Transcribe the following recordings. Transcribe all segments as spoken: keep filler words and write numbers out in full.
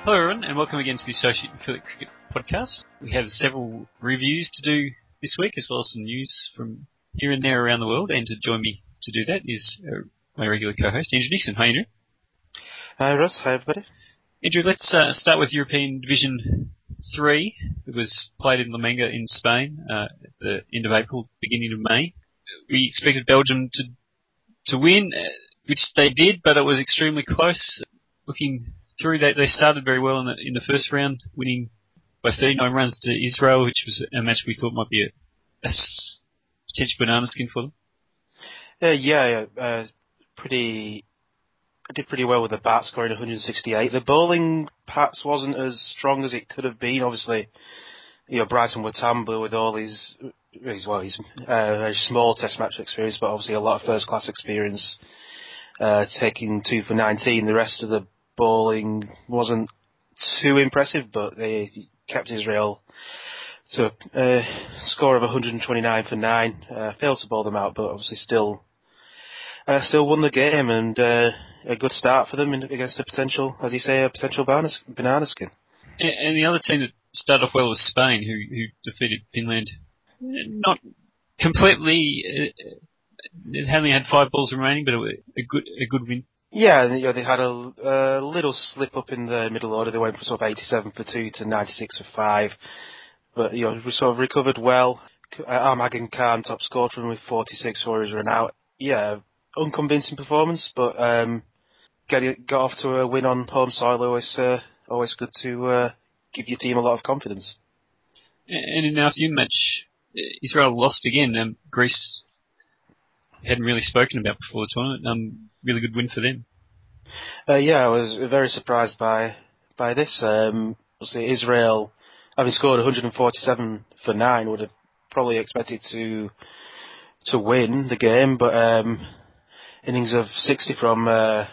Hello everyone, and welcome again to the Associate Affiliate Cricket Podcast. We have several reviews to do this week, as well as some news from here and there around the world. And to join me to do that is uh, my regular co-host, Andrew Nixon. Hi, Andrew. Hi, Russ. Hi, everybody. Andrew, let's uh, start with European Division three. It was played in La Manga in Spain uh, at the end of April, beginning of May. We expected Belgium to to win, uh, which they did, but it was extremely close. Looking through, they, they started very well in the, in the first round, winning by thirty-nine runs to Israel, which was a match we thought might be a, a potential banana skin for them. Uh, yeah, uh, pretty. I did pretty well with the bat, scoring one hundred sixty-eight. The bowling perhaps wasn't as strong as it could have been. Obviously, you know, Bryson Watamba with all his, his well, his uh, very small Test match experience, but obviously a lot of first class experience. Uh, taking two for nineteen. The rest of the bowling wasn't too impressive, but they kept Israel to a uh, score of one hundred twenty-nine for nine. Uh, failed to bowl them out, but obviously still. Uh, still won the game, and uh, a good start for them in, against a potential, as you say, a potential banana, banana skin. And, and the other team that started off well was Spain, who, who defeated Finland. Not completely. Uh, they only had five balls remaining, but a, a good a good win. Yeah, you know, they had a, a little slip up in the middle order. They went from sort of eighty-seven for two to ninety-six for five, but you know, we sort of recovered well. Uh, Armagan Khan top scored for them with forty-six for his run out. Yeah, unconvincing performance, but um, get it, got off to a win on home soil. Always, uh, always good to uh, give your team a lot of confidence. And in the afternoon match, Israel lost again. Um, Greece hadn't really spoken about before the tournament. Um, really good win for them. Uh, yeah, I was very surprised by by this. Um, obviously, Israel, having scored one hundred forty-seven for nine, would have probably expected to to win the game, but um, innings of sixty from uh,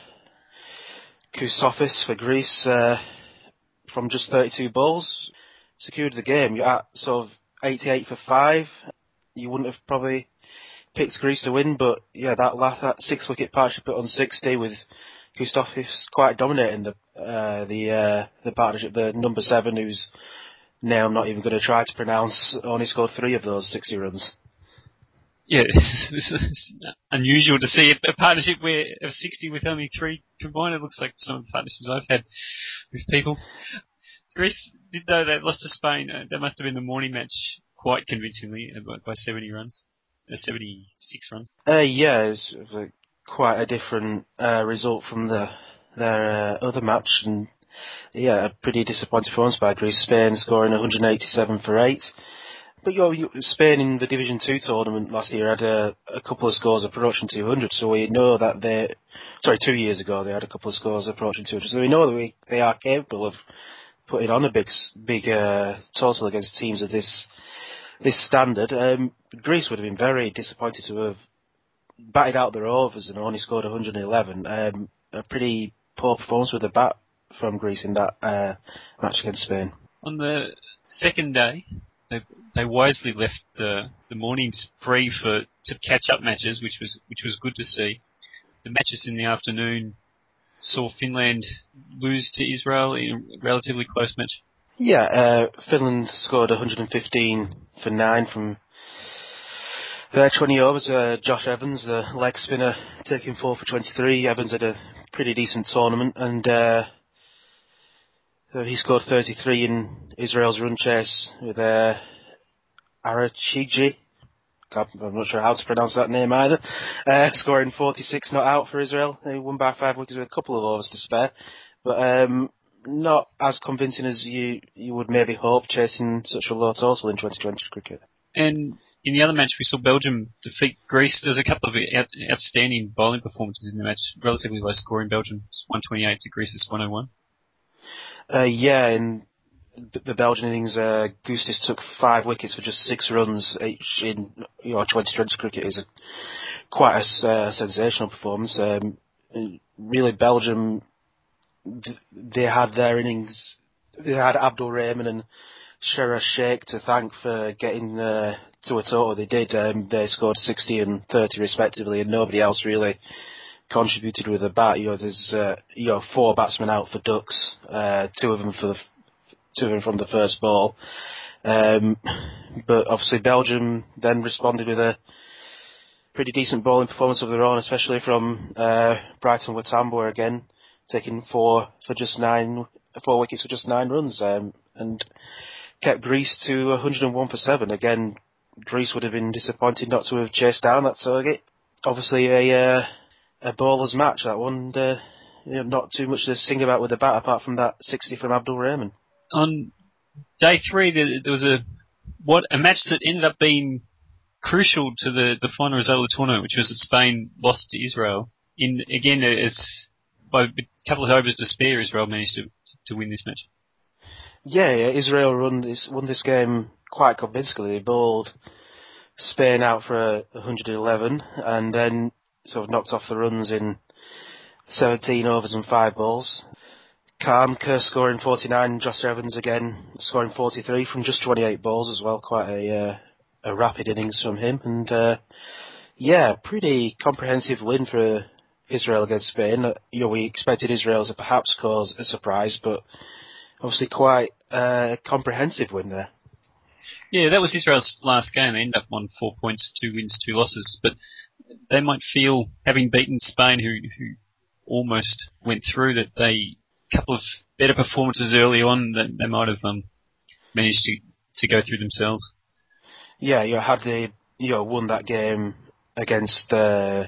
Kousofis for Greece uh, from just thirty-two balls secured the game. You're at sort of eighty-eight for five. You wouldn't have probably picked Greece to win, but yeah, that last, that six wicket partnership on sixty with Kousofis quite dominating the uh, the uh, the partnership. The number seven, who's now I'm not even going to try to pronounce, only scored three of those sixty runs. Yeah, this is unusual to see a partnership where of sixty with only three combined. It looks like some of the partnerships I've had with people. Greece did, though, they lost to Spain. Uh, that must have been the morning match quite convincingly uh, by seventy runs, uh, seventy-six runs. Uh, yeah, it was, it was a, quite a different uh, result from the their uh, other match, and yeah, a pretty disappointing performance by Greece. Spain scoring one hundred eighty-seven for eight. But you know, you, Spain in the Division Two tournament last year had a, a couple of scores approaching two hundred, so we know that they. Sorry, two years ago they had a couple of scores approaching two hundred, so we know that we, they are capable of putting on a big, big uh, total against teams of this this standard. Um, Greece would have been very disappointed to have batted out their overs and only scored one hundred eleven. Um, a pretty poor performance with the bat from Greece in that uh, match against Spain. On the second day, they they wisely left the the mornings free for to catch up matches, which was which was good to see. The matches in the afternoon saw Finland lose to Israel in a relatively close match. Yeah, uh, Finland scored one hundred fifteen for nine from their twenty overs. Uh, Josh Evans, the leg spinner, taking four for twenty-three. Evans had a pretty decent tournament, and uh, he scored thirty-three in Israel's run chase with uh, Arachiji. God, I'm not sure how to pronounce that name either. Uh, scoring forty-six not out for Israel. They won by five wickets with a couple of overs to spare, but um, not as convincing as you you would maybe hope, chasing such a low total in twenty twenty cricket. And in the other match, we saw Belgium defeat Greece. There's a couple of out, outstanding bowling performances in the match. Relatively low scoring. Belgium one twenty-eight to Greece's one oh one. Uh, yeah, in the Belgian innings, uh, Gustis took five wickets for just six runs each in you know twenty twenty cricket. Is a, quite a uh, sensational performance. Um, really, Belgium, they had their innings. They had Abdul Rahman and Sheraz Sheikh to thank for getting uh, to a total they did. Um, they scored sixty and thirty respectively, and nobody else really contributed with a bat. You know, there's uh, you know four batsmen out for ducks, uh, two of them for the two of them from the first ball. Um, but obviously Belgium then responded with a pretty decent bowling performance of their own, especially from uh, Brighton Watambua again, taking four for just nine, four wickets for just nine runs, um, and kept Greece to one hundred one for seven. Again, Greece would have been disappointed not to have chased down that target. Obviously, a uh, a bowler's match that one. And, uh, you know, not too much to sing about with the bat apart from that sixty from Abdul Rahman. On day three, there, there was a what a match that ended up being crucial to the, the final result of the tournament, which was that Spain lost to Israel. In again, as by a couple of overs to spare, Israel managed to to win this match. Yeah, yeah, Israel won this won this game quite convincingly. They bowled Spain out for a one hundred eleven, and then sort of knocked off the runs in seventeen overs and five balls. Khan, Kerr scoring forty-nine, Josh Evans again scoring forty-three from just twenty-eight balls as well. Quite a uh, a rapid innings from him, and uh, yeah, pretty comprehensive win for Israel against Spain. Uh, you know, we expected Israel to perhaps cause a surprise, but obviously quite a comprehensive win there. Yeah, that was Israel's last game. They ended up on four points, two wins, two losses, but they might feel, having beaten Spain, who who almost went through, that they couple of better performances early on, that they might have um, managed to, to go through themselves. Yeah, you know, had they you know won that game against uh,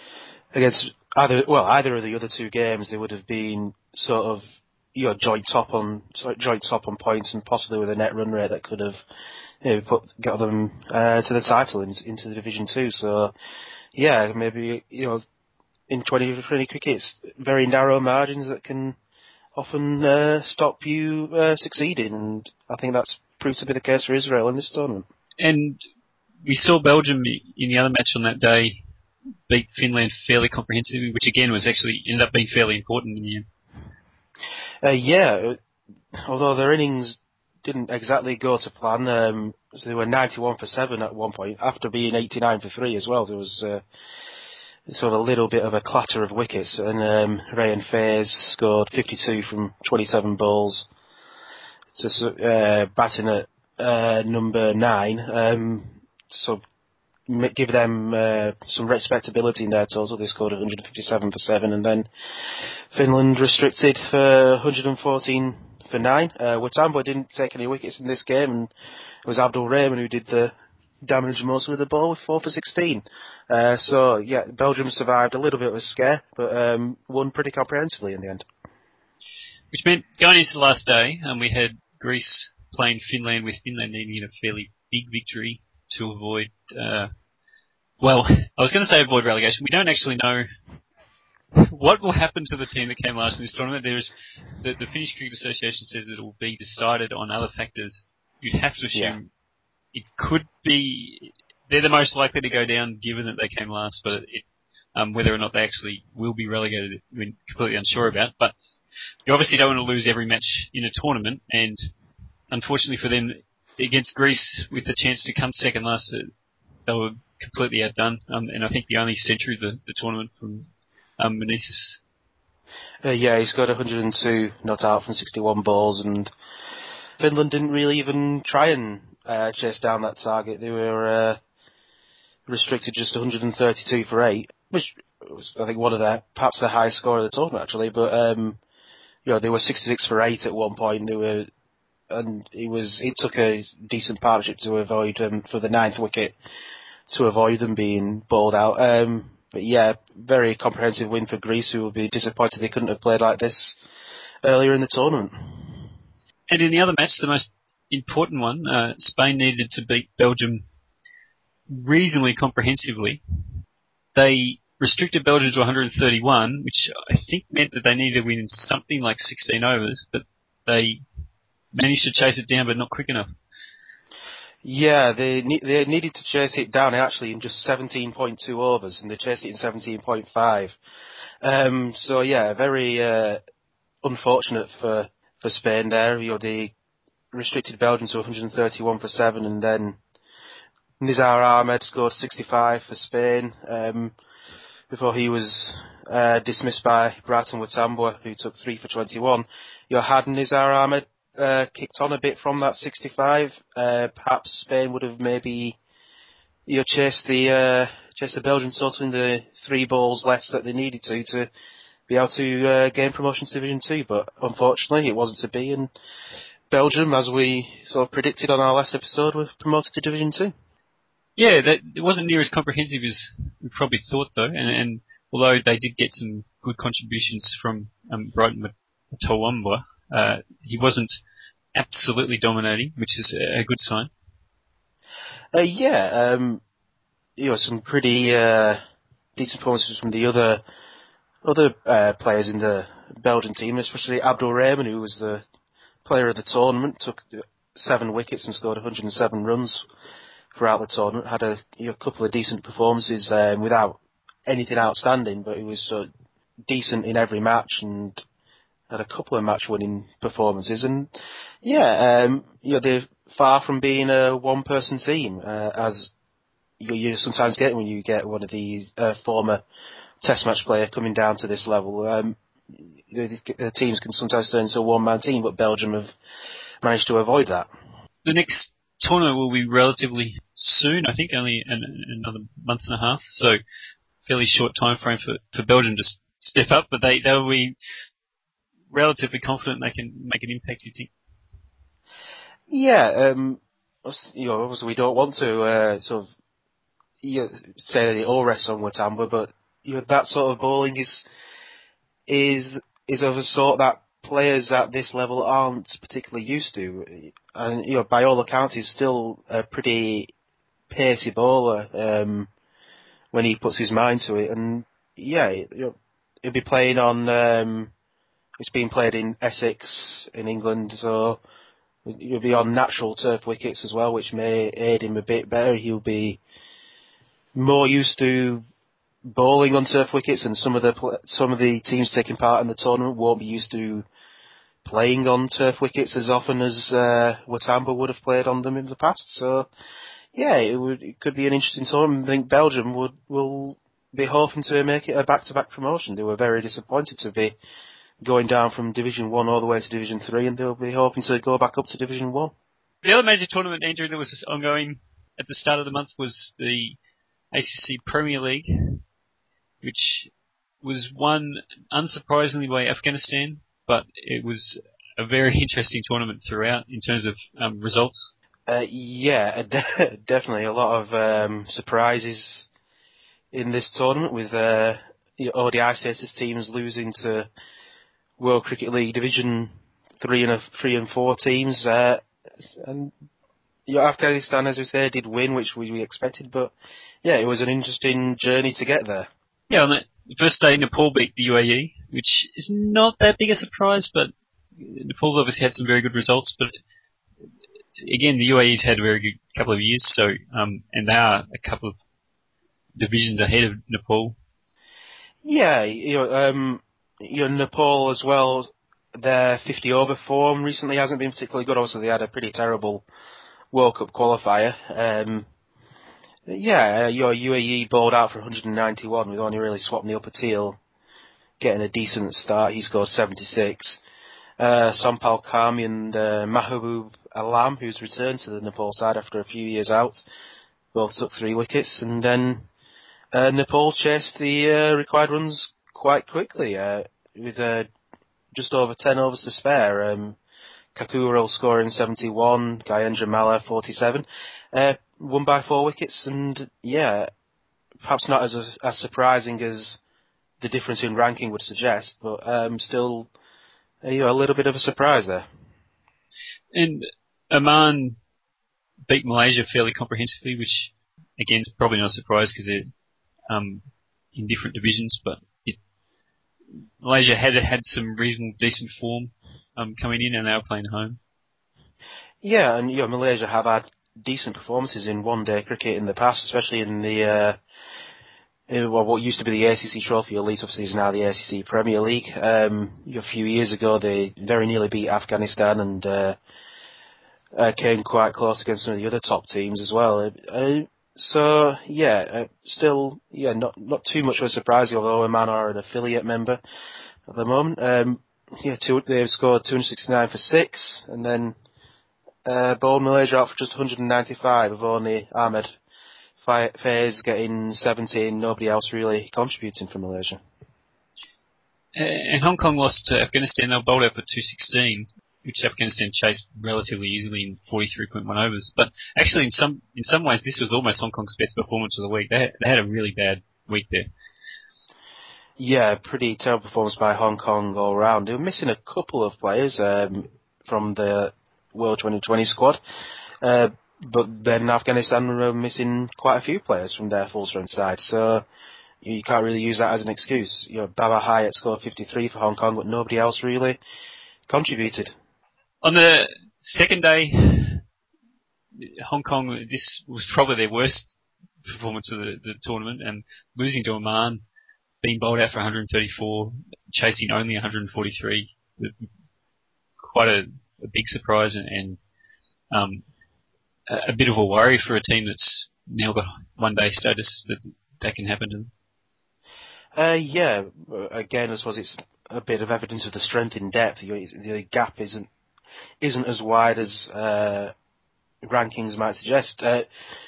against either well either of the other two games, they would have been sort of you know joint top on joint top on points and possibly with a net run rate that could have you know, put got them uh, to the title in, into the Division Two. So yeah, maybe you know in twenty twenty cricket, it's very narrow margins that can often uh, stop you uh, succeeding, and I think that's proved to be the case for Israel in this tournament. And we saw Belgium in the other match on that day beat Finland fairly comprehensively, which again was actually ended up being fairly important in the end. Uh, yeah, although their innings didn't exactly go to plan, um, so they were ninety-one for seven at one point, after being eighty-nine for three as well. There was uh, sort of a little bit of a clatter of wickets, and um, Ryan Faes scored fifty-two from twenty-seven balls, to uh, batting at uh, number nine. Um, so give them uh, some respectability in their total. They scored one hundred fifty-seven for seven, and then Finland restricted for one hundred fourteen for nine. Uh, Watambua didn't take any wickets in this game, and it was Abdul Rahman who did the damage most with the ball with four for sixteen. Uh, so yeah, Belgium survived a little bit of a scare, but um, won pretty comprehensively in the end. Which meant going into the last day, um, we had Greece playing Finland, with Finland needing a fairly big victory to avoid, uh, well, I was going to say avoid relegation. We don't actually know what will happen to the team that came last in this tournament. There's the, the Finnish Cricket Association says that it will be decided on other factors. You'd have to assume yeah. It could be they're the most likely to go down, given that they came last. But it, um, whether or not they actually will be relegated, we're completely unsure about. But you obviously don't want to lose every match in a tournament, and unfortunately for them, against Greece, with the chance to come second last, they were completely outdone. Um, and I think the only century of the, the tournament from um, Meneses. Uh, yeah, he's got one hundred two not out from sixty-one balls, and Finland didn't really even try and uh, chase down that target. They were uh, restricted just one hundred thirty-two for eight, which was, I think, one of their, perhaps the highest score of the tournament, actually. But, um, you know, they were sixty-six for eight at one point. They were, and it was, it took a decent partnership to avoid, um, for the ninth wicket, to avoid them being bowled out. Um, but yeah, very comprehensive win for Greece, who will be disappointed they couldn't have played like this earlier in the tournament. And in the other match, the most important one, uh, Spain needed to beat Belgium reasonably comprehensively. They restricted Belgium to one hundred thirty-one, which I think meant that they needed to win something like sixteen overs, but they managed to chase it down, but not quick enough. Yeah, they ne- they needed to chase it down actually in just seventeen point two overs, and they chased it in seventeen point five. Um, so yeah, very uh, unfortunate for, for Spain there. You know, they restricted Belgium to one hundred thirty-one for seven, and then Nizar Ahmed scored sixty-five for Spain um, before he was uh, dismissed by Brighton Watambwa, who took three for twenty-one. Your had Nizar Ahmed uh, kicked on a bit from that sixty-five. Uh, perhaps Spain would have maybe you know, chased the uh, chased the Belgian total in the three balls less that they needed to to be able to uh, gain promotion to Division Two. But unfortunately, it wasn't to be, and Belgium, as we sort of predicted on our last episode, were promoted to Division Two. Yeah, that, it wasn't near as comprehensive as we probably thought, though. And, and although they did get some good contributions from um, Brighton Watambwa, uh, he wasn't absolutely dominating, which is a good sign. Uh, yeah, um, you know, some pretty uh, decent performances from the other other uh, players in the Belgian team, especially Abdul Rahman, who was the player of the tournament, took seven wickets and scored one hundred seven runs throughout the tournament. Had a you know, couple of decent performances um, without anything outstanding, but he was uh, decent in every match and had a couple of match-winning performances. And yeah, um, you know, they're far from being a one-person team, uh, as you, you sometimes get when you get one of these uh, former Test match player coming down to this level. Um, the, the teams can sometimes turn into a one-man team, but Belgium have managed to avoid that. The next tournament will be relatively soon, I think, only in, in another month and a half, so fairly short time frame for, for Belgium to step up, but they, they'll be relatively confident they can make an impact, you think? Yeah, um, you know, obviously we don't want to uh, sort of you know, say that it all rests on Watambwa, but you know, that sort of bowling is is is of a sort that players at this level aren't particularly used to, and you know, by all accounts, he's still a pretty pacey bowler um, when he puts his mind to it, and yeah, you know, he'll be playing on. Um, it's being played in Essex in England, so he'll be on natural turf wickets as well, which may aid him a bit better. He'll be more used to bowling on turf wickets, and some of the pl- some of the teams taking part in the tournament won't be used to playing on turf wickets as often as uh, Watambwa would have played on them in the past. So, yeah, it would it could be an interesting tournament. I think Belgium would will be hoping to make it a back-to-back promotion. They were very disappointed to be going down from Division One all the way to Division Three, and they'll be hoping to go back up to Division One. The other major tournament, Andrew, that was ongoing at the start of the month was the A C C Premier League, which was won unsurprisingly by Afghanistan, but it was a very interesting tournament throughout in terms of um, results. Uh, yeah, de- definitely a lot of um, surprises in this tournament with uh, the O D I status teams losing to World Cricket League Division three and a, three and four teams. Uh, and you know, Afghanistan, as we say, did win, which we, we expected, but yeah, it was an interesting journey to get there. Yeah, on the first day, Nepal beat the U A E, which is not that big a surprise, but Nepal's obviously had some very good results, but again, the U A E's had a very good couple of years, so um, and they are a couple of divisions ahead of Nepal. Yeah, you know, um, you know, Nepal as well, their fifty over form recently hasn't been particularly good. Obviously, they had a pretty terrible World Cup qualifier. Um, yeah, your U A E bowled out for one hundred ninety-one with only really swapping the upper teal, getting a decent start. He scored seventy-six. Uh, Sampal Kami and uh, Mahbub Alam, who's returned to the Nepal side after a few years out, both took three wickets, and then uh, Nepal chased the uh, required runs quite quickly uh, with uh, just over ten overs to spare. Um, Kakurul scoring seventy-one, Gayendra Malla forty-seven, uh, won by four wickets, and yeah, perhaps not as as surprising as the difference in ranking would suggest, but um, still, uh, you know, a little bit of a surprise there. And Oman beat Malaysia fairly comprehensively, which again is probably not a surprise because they're um, in different divisions, but it, Malaysia had had some reasonable decent form um, coming in, and they were playing home. Yeah, and you know, Malaysia have had decent performances in one-day cricket in the past, especially in the uh, in, well, what used to be the A C C Trophy Elite, obviously is now the A C C Premier League. Um, a few years ago, they very nearly beat Afghanistan and uh, uh, came quite close against some of the other top teams as well. Uh, So yeah, uh, still yeah, not not too much of a surprise. Although Oman are an affiliate member at the moment. Um, yeah, two, they've scored two hundred sixty-nine for six, and then uh, bowled Malaysia out for just one hundred ninety-five, with only Ahmed Faiz getting seventeen. Nobody else really contributing from Malaysia. And Hong Kong lost to Afghanistan. They were bowled out for two sixteen, which Afghanistan chased relatively easily in forty-three point one overs. But actually, in some in some ways, this was almost Hong Kong's best performance of the week. They had, they had a really bad week there. Yeah, pretty terrible performance by Hong Kong all round. They were missing a couple of players um, from the World twenty twenty squad, uh, but then Afghanistan were missing quite a few players from their full-strength side. So you can't really use that as an excuse. You know, Baba Hyatt scored fifty-three for Hong Kong, but nobody else really contributed. On the second day, Hong Kong, this was probably their worst performance of the, the tournament, and losing to Oman, being bowled out for one hundred thirty-four, chasing only one hundred forty-three, quite a, a big surprise and, and um, a, a bit of a worry for a team that's now got one-day status that that can happen to them. Uh, yeah, again, I suppose it's a bit of evidence of the strength in depth. The gap isn't isn't as wide as uh, rankings might suggest. Uh,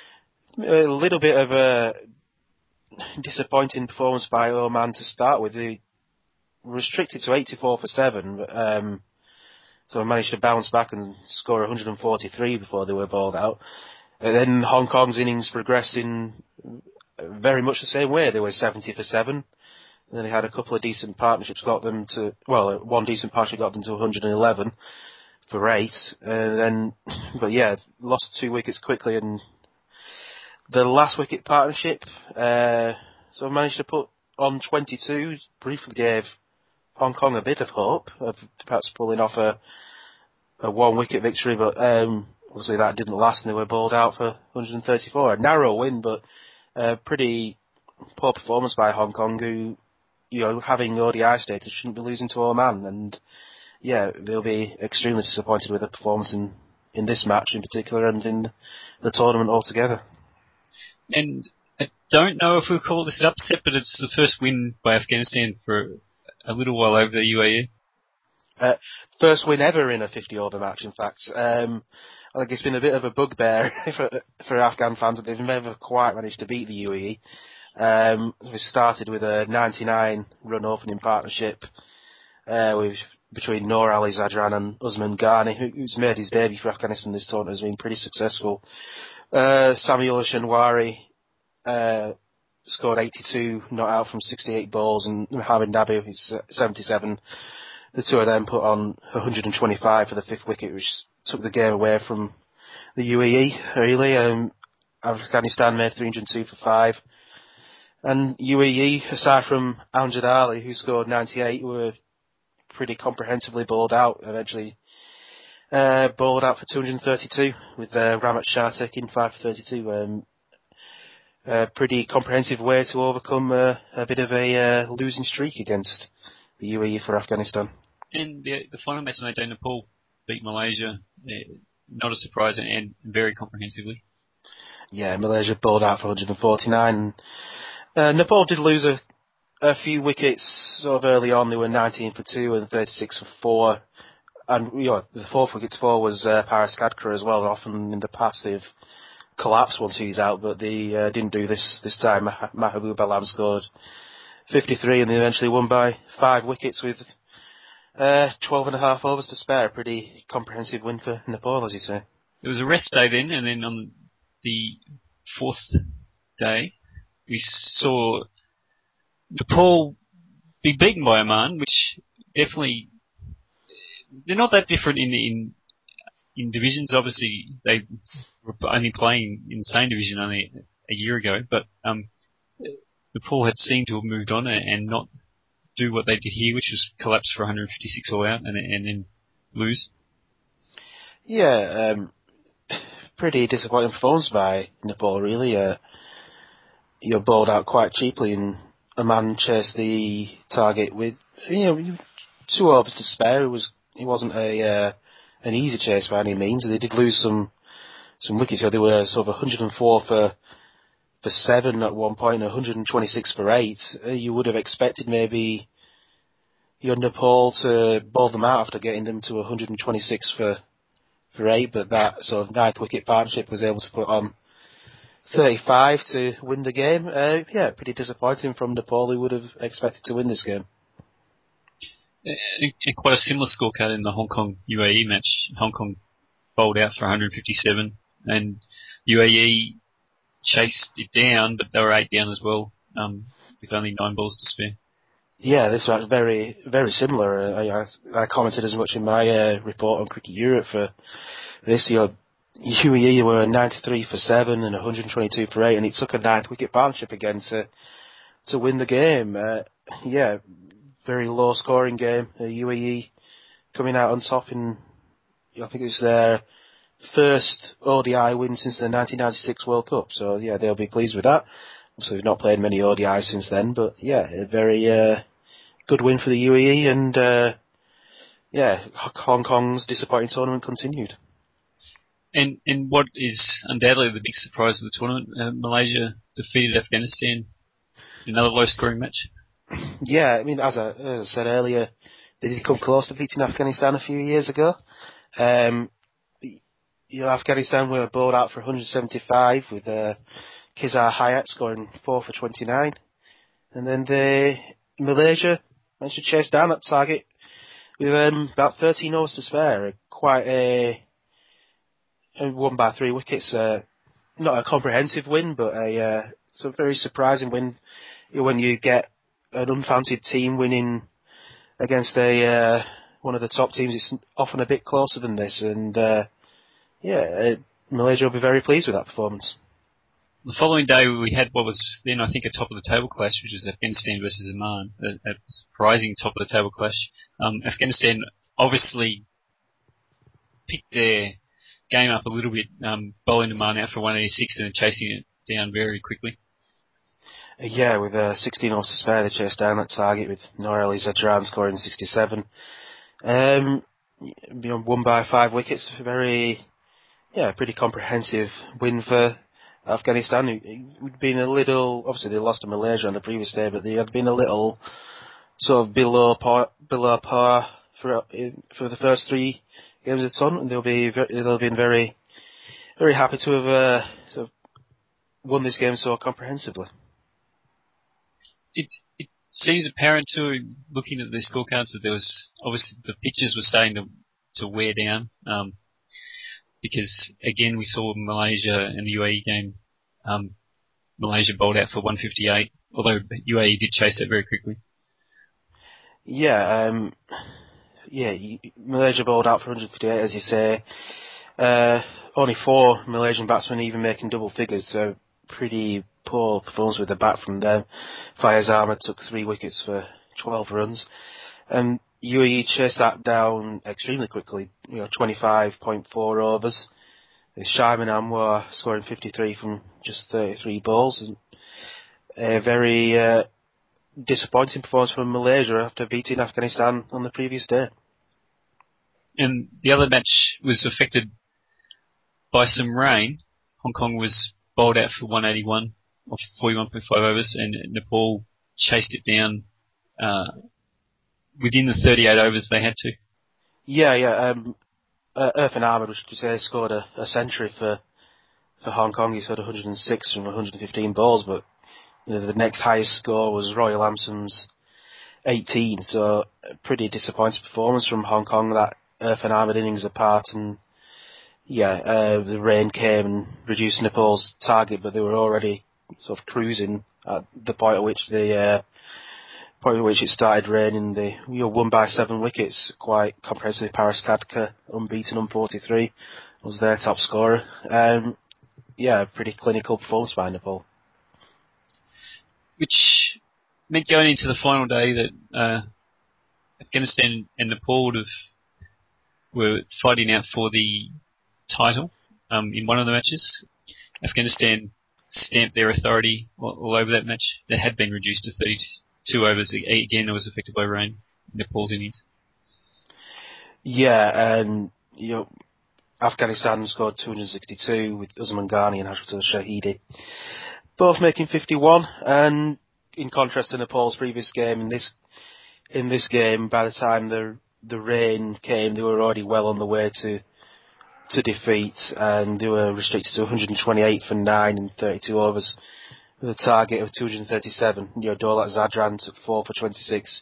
a little bit of a disappointing performance by Oman to start with. They restricted to eighty-four for seven, but, um, so they managed to bounce back and score one hundred forty-three before they were bowled out. And then Hong Kong's innings progressed in very much the same way. They were seventy for seven. And then they had a couple of decent partnerships, got them to, well, one decent partnership got them to one hundred eleven for eight. And then, but yeah, lost two wickets quickly. And the last wicket partnership, uh, so managed to put on twenty-two, briefly gave Hong Kong a bit of hope of perhaps pulling off a, a one wicket victory, but um, obviously that didn't last and they were bowled out for one hundred thirty-four. A narrow win, but a pretty poor performance by Hong Kong, who, you know, having O D I status, shouldn't be losing to Oman. And yeah, they'll be extremely disappointed with the performance in, in this match in particular and in the tournament altogether. And I don't know if we'll call this an upset, but it's the first win by Afghanistan for a little while over the U A E. Uh, first win ever in a fifty-over match, in fact. Um, I think it's been a bit of a bugbear for, for Afghan fans that they've never quite managed to beat the U A E. Um, we started with a ninety-nine run opening partnership uh, with between Noor Ali Zadran and Usman Ghani, who, who's made his debut for Afghanistan this tournament, has been pretty successful. Uh, Samuel Shanwari uh, scored eighty-two, not out from sixty-eight balls, and Mohamed Nabi is seventy-seven. The two of them put on one hundred twenty-five for the fifth wicket, which took the game away from the U A E, really. Um, Afghanistan made three hundred two for five. And U A E, aside from Amjad Ali, who scored ninety-eight, were pretty comprehensively bowled out. Eventually uh, bowled out for two hundred thirty-two, with uh, Ramat Shah taking five for thirty-two. Um, a pretty comprehensive way to overcome uh, a bit of a uh, losing streak against the U A E for Afghanistan. And the, the final match on that day, Nepal beat Malaysia. Uh, not a surprise, and, and very comprehensively. Yeah, Malaysia bowled out for one hundred forty-nine. Uh, Nepal did lose a, a few wickets sort of early on. They were nineteen for two and thirty-six for four. And you know, the fourth wicket for was uh, Paras Khadkar as well. Often in the past they've collapsed once he's out, but they uh, didn't do this this time. Mah- Mahbub Alam scored fifty-three and they eventually won by five wickets with uh, twelve and a half overs to spare. A pretty comprehensive win for Nepal, as you say. There was a rest day then, and then on the fourth day, we saw Nepal be beaten by Oman, which definitely, they're not that different in in in divisions. Obviously, they were only playing in the same division only a year ago, but um, Nepal had seemed to have moved on and not do what they did here, which was collapse for one hundred fifty-six all out and and then lose. Yeah, um, pretty disappointing performance by Nepal, really. Uh, you're bowled out quite cheaply, and Oman chased the target with, you know, two overs to spare. It was it wasn't a uh, an easy chase by any means. They did lose some some wickets. They were sort of one hundred four for for seven at one point, one hundred twenty-six for eight. Uh, you would have expected maybe your Nepal to bowl them out after getting them to one hundred twenty-six for for eight, but that sort of ninth wicket partnership was able to put on thirty-five to win the game. Uh, yeah, pretty disappointing from Nepal, who would have expected to win this game. And quite a similar scorecard in the Hong Kong U A E match. Hong Kong bowled out for one hundred fifty-seven, and U A E chased it down, but they were eight down as well, um, with only nine balls to spare. Yeah, this was very, very similar. Uh, I, I commented as much in my uh, report on Cricket Europe for this year. U A E were ninety-three for seven and one hundred twenty-two for eight, and it took a ninth wicket partnership again to to win the game. Uh, yeah, very low scoring game. Uh, U A E coming out on top in, I think it was their first O D I win since the nineteen ninety-six World Cup. So yeah, they'll be pleased with that. Obviously, they've not played many O D Is since then, but yeah, a very uh, good win for the U A E, and uh, yeah, Hong Kong's disappointing tournament continued. And and what is undoubtedly the big surprise of the tournament, uh, Malaysia defeated Afghanistan in another low-scoring match. Yeah, I mean, as I, as I said earlier, they did come close to beating Afghanistan a few years ago. Um, you know, Afghanistan were bowled out for one hundred seventy-five with uh, Kizar Hayat scoring four for twenty-nine, and then they Malaysia managed to chase down that target with um, about thirteen overs to spare. Quite a, a won by three wickets. Uh, not a comprehensive win, but a uh, sort of very surprising win when you get an unfancied team winning against a uh, one of the top teams. It's often a bit closer than this, and uh, yeah, uh, Malaysia will be very pleased with that performance. The following day, we had what was then, I think, a top of the table clash, which was Afghanistan versus Oman, a, a surprising top of the table clash. Um, Afghanistan obviously picked their game up a little bit, um, bowling Oman out for one eighty-six and then chasing it down very quickly. Uh, yeah, with uh, sixteen overs to spare, they chased down that target with Noor Ali Zadran scoring sixty-seven. Um, you know, won by five wickets. Very, yeah, pretty comprehensive win for Afghanistan. It would been a little, obviously they lost to Malaysia on the previous day, but they had been a little sort of below par, below par for for the first three games of the tournament, and they'll be they'll have been very, very happy to have uh, sort of won this game so comprehensively. It it seems apparent too, looking at the scorecards, that there was obviously the pitches were starting to to wear down. Um, because again we saw Malaysia in the U A E game. Um, Malaysia bowled out for one fifty-eight, although U A E did chase it very quickly. Yeah, um, yeah, Malaysia bowled out for one fifty-eight, as you say. Uh, only four Malaysian batsmen even making double figures, so pretty poor performance with the bat from them. Faiz Ahmed took three wickets for twelve runs, and U A E chased that down extremely quickly. You know, twenty-five point four overs. Shaiman Anwar scoring fifty-three from just thirty-three balls, and a very uh, disappointing performance from Malaysia after beating Afghanistan on the previous day. And the other match was affected by some rain. Hong Kong was bowled out for one eighty-one off forty-one point five overs, and Nepal chased it down uh, within the thirty-eight overs they had to. Yeah, yeah. Um, uh, Irfan Ahmed, which you say, scored a, a century for for Hong Kong. He scored one hundred six from one hundred fifteen balls, but you know, the next highest score was Roy Lamson's eighteen. So a pretty disappointing performance from Hong Kong. That Irfan Ahmed innings apart, and yeah, uh, the rain came and reduced Nepal's target, but they were already sort of cruising at the point at which the uh, point at which it started raining. They you know, won by seven wickets, quite comprehensively. Paras Khadka, unbeaten on forty-three, was their top scorer. Um, yeah, pretty clinical performance by Nepal. Which meant going into the final day that uh, Afghanistan and Nepal would have, were fighting out for the title um, in one of the matches. Afghanistan stamped their authority all, all over that match. That had been reduced to thirty-two overs. Again, it was affected by rain in Nepal's innings. Yeah, and you know, Afghanistan scored two hundred sixty-two with Usman Ghani and Hashmatul Shahidi. both making fifty-one, and in contrast to Nepal's previous game, in this in this game, by the time the the rain came, they were already well on the way to to defeat, and they were restricted to one hundred twenty-eight for nine in thirty-two overs, with a target of two hundred thirty-seven. You know, Daulat Zadran took four for twenty-six.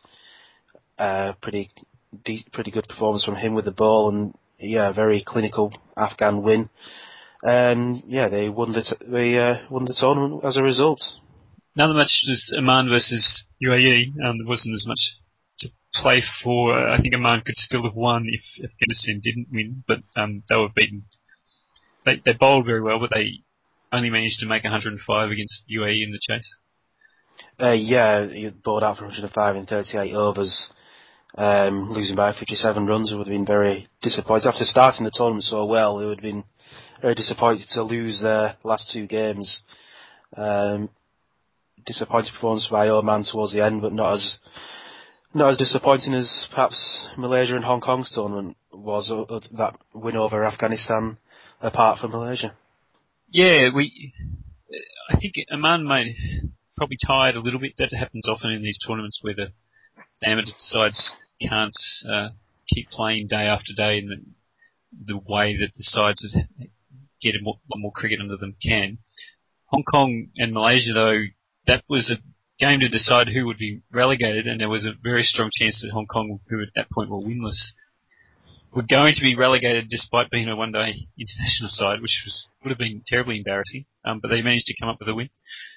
Uh, pretty de- pretty good performance from him with the ball, and yeah, very clinical Afghan win. And yeah, they won the t- they uh, won the tournament as a result. Another match was Oman versus U A E. Um, there wasn't as much to play for. I think Oman could still have won if Afghanistan didn't win, but um, they were beaten. They they bowled very well, but they only managed to make one hundred five against U A E in the chase. Uh, yeah, you bowled out for one hundred five in thirty-eight overs, um, losing by fifty-seven runs. It would have been very disappointed. After starting the tournament so well, it would have been very disappointed to lose their last two games. Um, disappointing performance by Oman towards the end, but not as not as disappointing as perhaps Malaysia and Hong Kong's tournament was. Uh, that win over Afghanistan, apart from Malaysia. Yeah, we. I think Oman might probably tired a little bit. That happens often in these tournaments where the amateur sides can't uh, keep playing day after day in the, the way that the sides that get a more, lot more cricket under them can. Hong Kong and Malaysia, though, that was a game to decide who would be relegated, and there was a very strong chance that Hong Kong, who at that point were winless, were going to be relegated despite being a one-day international side, which was would have been terribly embarrassing. Um, but they managed to come up with a win.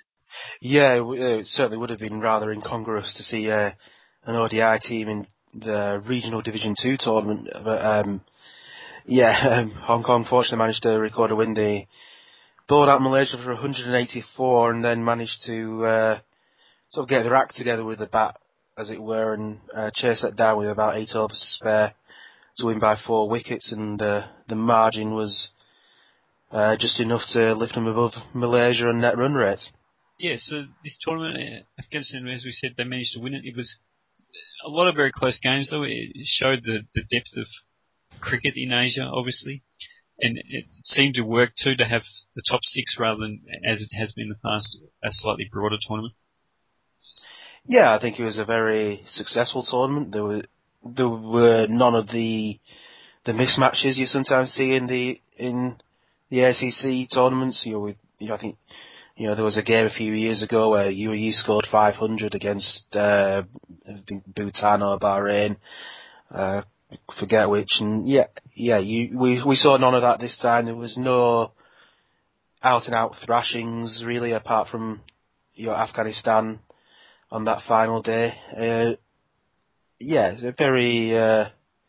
Yeah, it certainly would have been rather incongruous to see uh, an O D I team in the regional Division Two tournament. But um, yeah, um, Hong Kong fortunately managed to record a win. They bowled out Malaysia for one hundred eighty-four, and then managed to uh, sort of get their act together with the bat, as it were, and uh, chase that down with about eight overs to spare to win by four wickets. And uh, the margin was uh, just enough to lift them above Malaysia on net run rate. Yeah, so this tournament, uh, Afghanistan, as we said, they managed to win it. It was a lot of very close games, though. It showed the, the depth of cricket in Asia, obviously. And it seemed to work, too, to have the top six rather than, as it has been in the past, a slightly broader tournament. Yeah, I think it was a very successful tournament. There were there were none of the the mismatches you sometimes see in the in the A C C tournaments. You know, with, you know, I think you know there was a game a few years ago where U A E scored five hundred against uh, I think Bhutan or Bahrain. Uh, forget which. And yeah, yeah, you, we we saw none of that this time. There was no out and out thrashings really, apart from you know Afghanistan on that final day. Uh, yeah, it's a very, uh,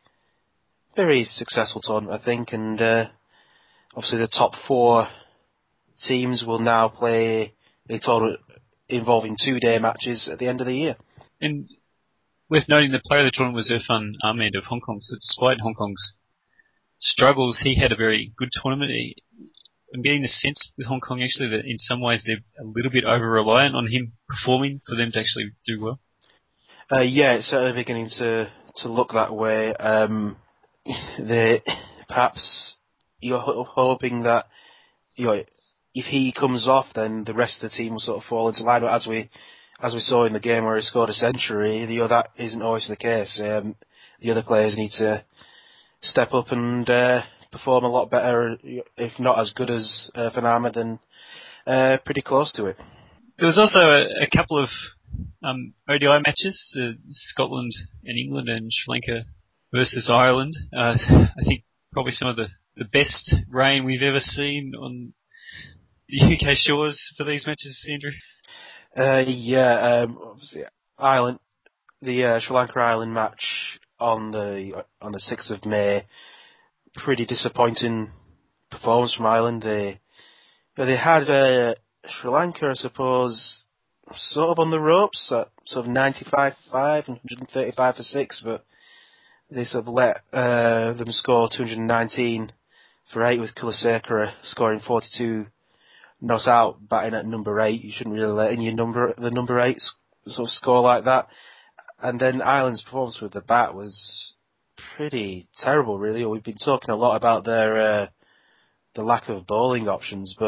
very successful tournament, I think, and uh, obviously the top four teams will now play a tournament involving two-day matches at the end of the year. And worth noting, the player of the tournament was Irfan Ahmed of Hong Kong, so despite Hong Kong's struggles, he had a very good tournament. He, I'm getting the sense with Hong Kong, actually, that in some ways they're a little bit over-reliant on him performing for them to actually do well. Uh, yeah, it's certainly beginning to, to look that way. Um, they perhaps you're ho- hoping that you know if he comes off, then the rest of the team will sort of fall into line. But as we as we saw in the game where he scored a century, you know that isn't always the case. Um, the other players need to step up and uh, perform a lot better, if not as good as uh, Van Ahmed, then uh, pretty close to it. There was also a, a couple of um, O D I matches, uh, Scotland and England and Sri Lanka versus Ireland. Uh, I think probably some of the, the best rain we've ever seen on the U K shores for these matches, Andrew. Uh, yeah, um, obviously Ireland, the uh, Sri Lanka Ireland match on the on the sixth of May, pretty disappointing performance from Ireland. They they had uh, Sri Lanka, I suppose, sort of on the ropes at sort of ninety-five for five and one hundred thirty-five for six, but they sort of let uh, them score two hundred nineteen for eight with Kulasekara scoring forty-two not out, batting at number eight. You shouldn't really let in your number the number eight sort of score like that. And then Ireland's performance with the bat was pretty terrible, really. We've been talking a lot about their uh, the lack of bowling options, but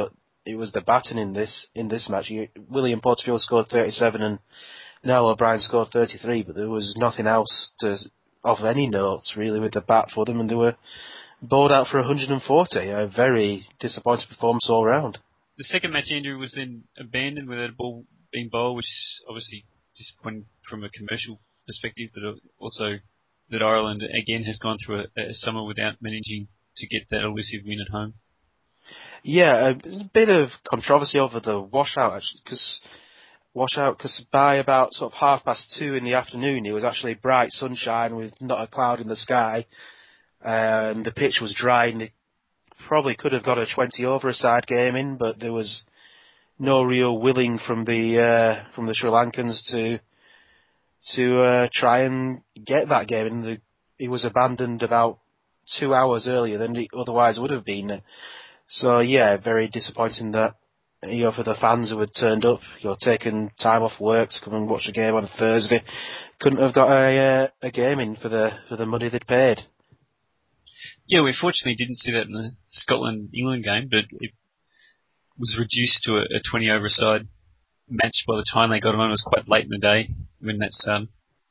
it was the batting in this in this match. You, William Porterfield scored thirty-seven and Niall O'Brien scored thirty-three, but there was nothing else to of any note really with the bat for them, and they were bowled out for one hundred forty. A very disappointing performance all round. The second match, Andrew, was then abandoned without a ball being bowled, which is obviously disappointing from a commercial perspective, but also that Ireland again has gone through a, a summer without managing to get that elusive win at home. Yeah, a, a bit of controversy over the washout, actually, because washout, because by about sort of half past two in the afternoon, it was actually bright sunshine with not a cloud in the sky, and the pitch was dry, and it probably could have got a twenty over a side game in, but there was no real willing from the uh, from the Sri Lankans to to uh, try and get that game in. The, it was abandoned about two hours earlier than it otherwise would have been. So yeah, very disappointing that, you know, for the fans who had turned up, you know, taking time off work to come and watch the game on a Thursday, couldn't have got a uh, a game in for the for the money they'd paid. Yeah, we fortunately didn't see that in the Scotland-England game, but it was reduced to a, a twenty over side match by the time they got it on. It was quite late in the day when that started.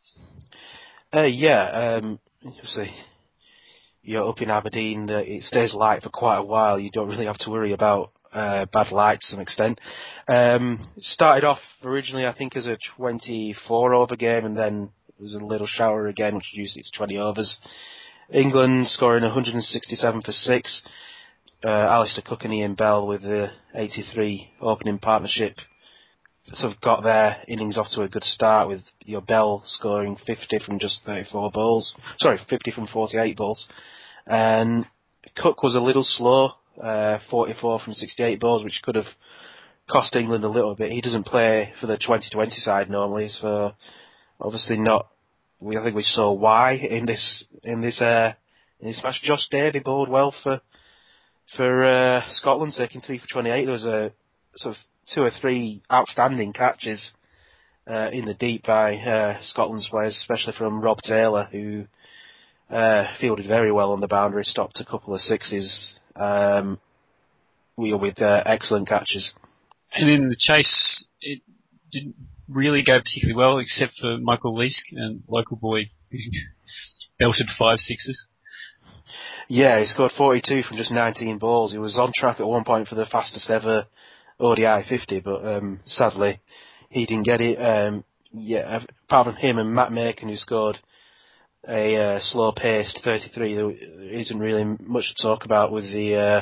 Uh, yeah, um, obviously, you're up in Aberdeen, uh, it stays light for quite a while. You don't really have to worry about uh, bad light to some extent. Um, started off originally, I think, as a twenty-four over game, and then there was a little shower again, which reduced it to twenty overs. England scoring one hundred sixty-seven for six. Uh, Alistair Cook and Ian Bell with the eighty-three opening partnership sort of got their innings off to a good start, with your Bell scoring fifty from just thirty-four balls. Sorry, fifty from forty-eight balls. And Cook was a little slow, uh, forty-four from sixty-eight balls, which could have cost England a little bit. He doesn't play for the twenty twenty side normally, so obviously not. We I think we saw why in this in this uh, in this match. Josh Davey bowled well for for uh, Scotland, taking three for twenty-eight. There was a sort of two or three outstanding catches uh, in the deep by uh, Scotland's players, especially from Rob Taylor, who uh, fielded very well on the boundary, stopped a couple of sixes, um, with uh, excellent catches. And in the chase, it didn't really go particularly well, except for Michael Leask, and local boy who belted five sixes. Yeah, he scored forty-two from just nineteen balls. He was on track at one point for the fastest ever O D I fifty, but um, sadly he didn't get it. Um, yeah, apart from him and Matt Macon, who scored a uh, slow-paced thirty-three, there isn't really much to talk about with the uh,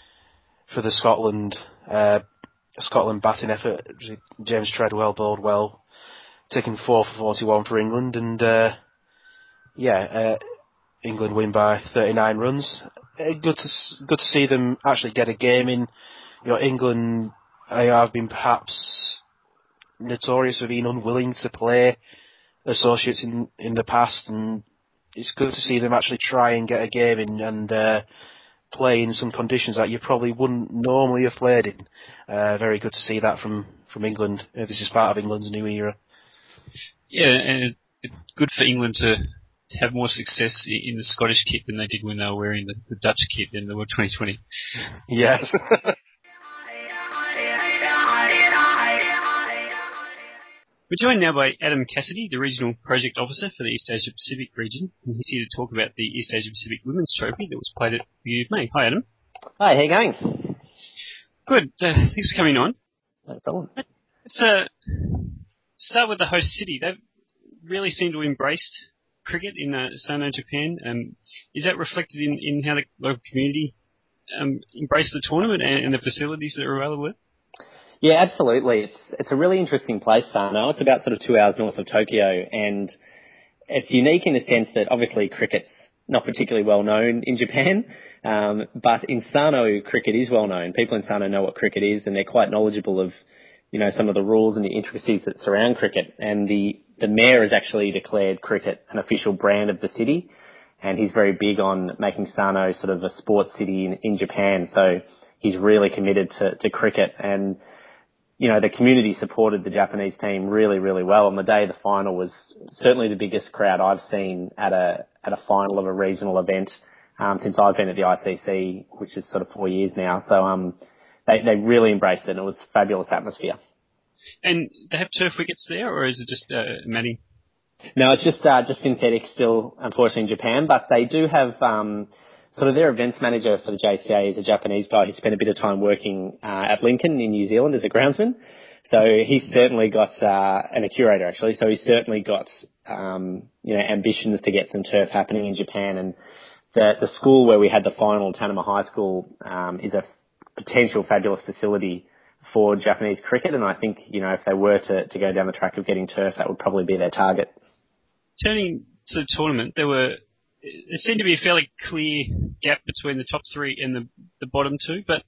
for the Scotland uh, Scotland batting effort. James Treadwell bowled well, taking four for forty-one for England, and uh, yeah, uh, England win by thirty-nine runs. Uh, good to good to see them actually get a game in. You know, England uh, have been perhaps notorious for being unwilling to play associates in in the past, and it's good to see them actually try and get a game in and uh, play in some conditions that you probably wouldn't normally have played in. Uh, very good to see that from from England. Uh, this is part of England's new era. Yeah, and it's good for England to, to have more success in the Scottish kit than they did when they were wearing the, the Dutch kit in the World twenty twenty. Yes. We're joined now by Adam Cassidy, the Regional Project Officer for the East Asia Pacific region, and he's here to talk about the East Asia Pacific Women's Trophy that was played at the beginning of May. Hi, Adam. Hi, how you going? Good. Uh, thanks for coming on. No problem. Let's uh, start with the host city. They really seem to have embraced cricket in uh, Sano, Japan. Um, is that reflected in, in how the local community um, embraced the tournament and, and the facilities that are available? Yeah, absolutely. It's it's a really interesting place, Sano. It's about sort of two hours north of Tokyo, and it's unique in the sense that obviously cricket's not particularly well known in Japan, um, but in Sano, cricket is well known. People in Sano know what cricket is, and they're quite knowledgeable of, you know, some of the rules and the intricacies that surround cricket. And the the mayor has actually declared cricket an official brand of the city, and he's very big on making Sano sort of a sports city in, in Japan. So he's really committed to, to cricket, and you know, the community supported the Japanese team really, really well. On the day of the final was certainly the biggest crowd I've seen at a at a final of a regional event um, since I've been at the I C C, which is sort of four years now. So um, they, they really embraced it, and it was a fabulous atmosphere. And they have turf wickets there, or is it just uh, matting? No, it's just uh, just synthetic still, unfortunately, in Japan, but they do have um, sort of their events manager for the J C A is a Japanese guy who spent a bit of time working uh, at Lincoln in New Zealand as a groundsman. So he's certainly got, uh, and a curator actually, so he's certainly got, um, you know, ambitions to get some turf happening in Japan. And the, the school where we had the final, Tanama High School, um, is a potential fabulous facility for Japanese cricket. And I think, you know, if they were to, to go down the track of getting turf, that would probably be their target. Turning to the tournament, there were, it seemed to be a fairly clear gap between the top three and the, the bottom two, but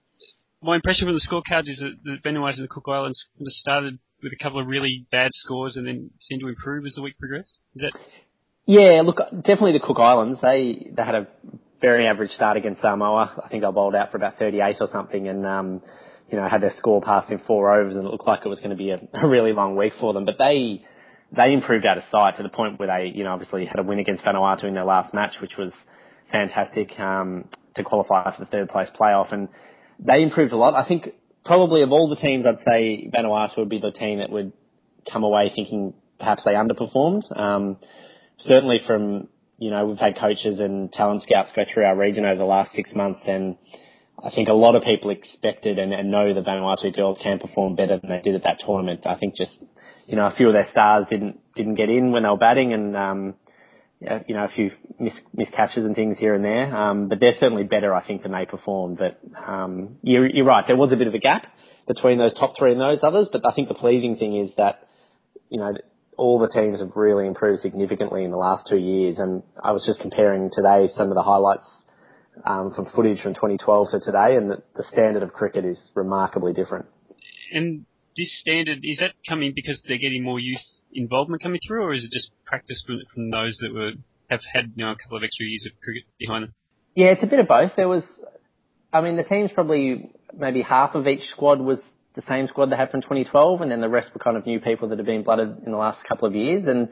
my impression from the scorecards is that the Vanuatu and the Cook Islands started with a couple of really bad scores and then seemed to improve as the week progressed. Is that? Yeah, look, definitely the Cook Islands. They they had a very average start against Samoa. I think I bowled out for about thirty-eight or something, and um, you know, had their score passed in four overs, and it looked like it was going to be a, a really long week for them. But they they improved out of sight to the point where they, you know, obviously had a win against Vanuatu in their last match, which was fantastic um, to qualify for the third place playoff, and they improved a lot. I think probably of all the teams, I'd say Vanuatu would be the team that would come away thinking perhaps they underperformed. Um, certainly from, you know, we've had coaches and talent scouts go through our region over the last six months, and I think a lot of people expected and, and know the Vanuatu girls can perform better than they did at that tournament. I think just, you know, a few of their stars didn't didn't get in when they were batting, and um, yeah, you know, a few mis, mis catches and things here and there. Um, but they're certainly better, I think, than they performed. But um, you're, you're right, there was a bit of a gap between those top three and those others. But I think the pleasing thing is that, you know, all the teams have really improved significantly in the last two years. And I was just comparing today some of the highlights um, from footage from twenty twelve to today, and the, the standard of cricket is remarkably different. And this standard, is that coming because they're getting more youth involvement coming through, or is it just practice from, from those that were have had, you know, a couple of extra years of cricket behind them? Yeah, it's a bit of both. There was, I mean, the teams probably maybe half of each squad was the same squad they had from twenty twelve, and then the rest were kind of new people that have been blooded in the last couple of years. And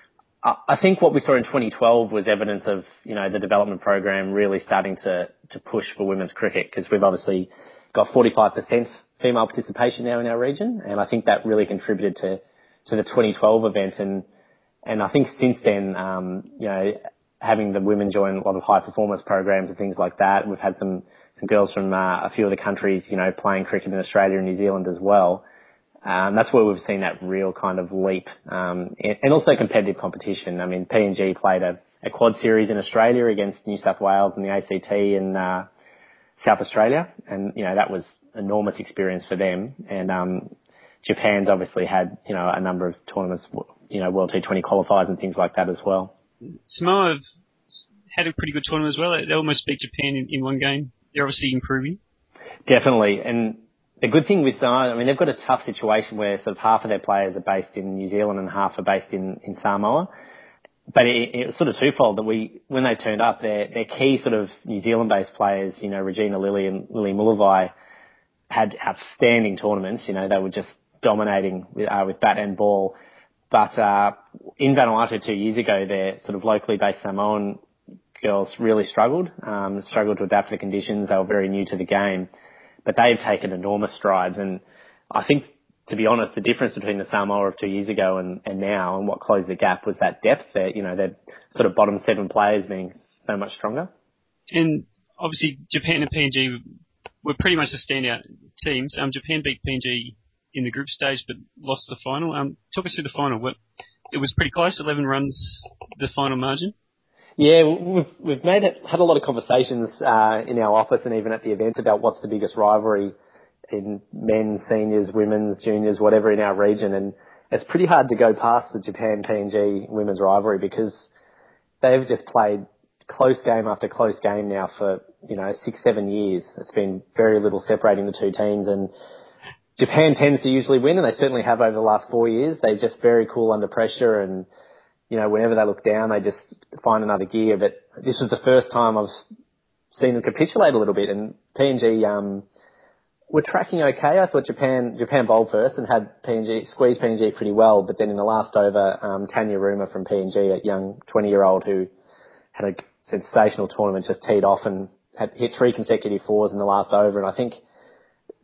I think what we saw in twenty twelve was evidence of, you know, the development program really starting to, to push for women's cricket, because we've obviously got forty-five percent female participation now in our region, and I think that really contributed to, to the twenty twelve event. And, and I think since then, um, you know, having the women join a lot of high performance programs and things like that, we've had some, some girls from uh, a few of the countries, you know, playing cricket in Australia and New Zealand as well. Um, that's where we've seen that real kind of leap, um, and also competitive competition. I mean, P N G played a, a quad series in Australia against New South Wales and the A C T in uh, South Australia, and you know that was enormous experience for them. And um, Japan's obviously had, you know, a number of tournaments, you know, World T twenty qualifiers and things like that as well. Samoa have had a pretty good tournament as well. They almost beat Japan in, in one game. They're obviously improving. Definitely, and the good thing with Samoa, I mean, they've got a tough situation where sort of half of their players are based in New Zealand and half are based in, in Samoa. But it, it was sort of twofold that we, when they turned up, their, their key sort of New Zealand-based players, you know, Regina Lilly and Lily Mulavai, had outstanding tournaments. You know, they were just dominating with, uh, with bat and ball. But uh, in Vanuatu two years ago, their sort of locally based Samoan girls really struggled, um, struggled to adapt to the conditions. They were very new to the game. But they've taken enormous strides, and I think, to be honest, the difference between the Samoa of two years ago and, and now, and what closed the gap, was that depth there. You know, their sort of bottom seven players being so much stronger. And obviously, Japan and P N G were pretty much the standout teams. Um, Japan beat P N G in the group stage, but lost the final. Um, talk us through the final. What, it was pretty close, eleven runs, the final margin. Yeah, we've we've made it, had a lot of conversations uh, in our office and even at the event about what's the biggest rivalry in men's, seniors, women's, juniors, whatever in our region, and it's pretty hard to go past the Japan P N G women's rivalry, because they've just played close game after close game now for, you know, six, seven years. It's been very little separating the two teams, and Japan tends to usually win, and they certainly have over the last four years. They're just very cool under pressure, and you know, whenever they look down, they just find another gear. But this was the first time I've seen them capitulate a little bit. And P N G um, were tracking okay. I thought Japan Japan bowled first and had P N G squeezed P N G pretty well. But then in the last over, um, Tanya Ruma from P N G, a young twenty-year-old who had a sensational tournament, just teed off and had hit three consecutive fours in the last over. And I think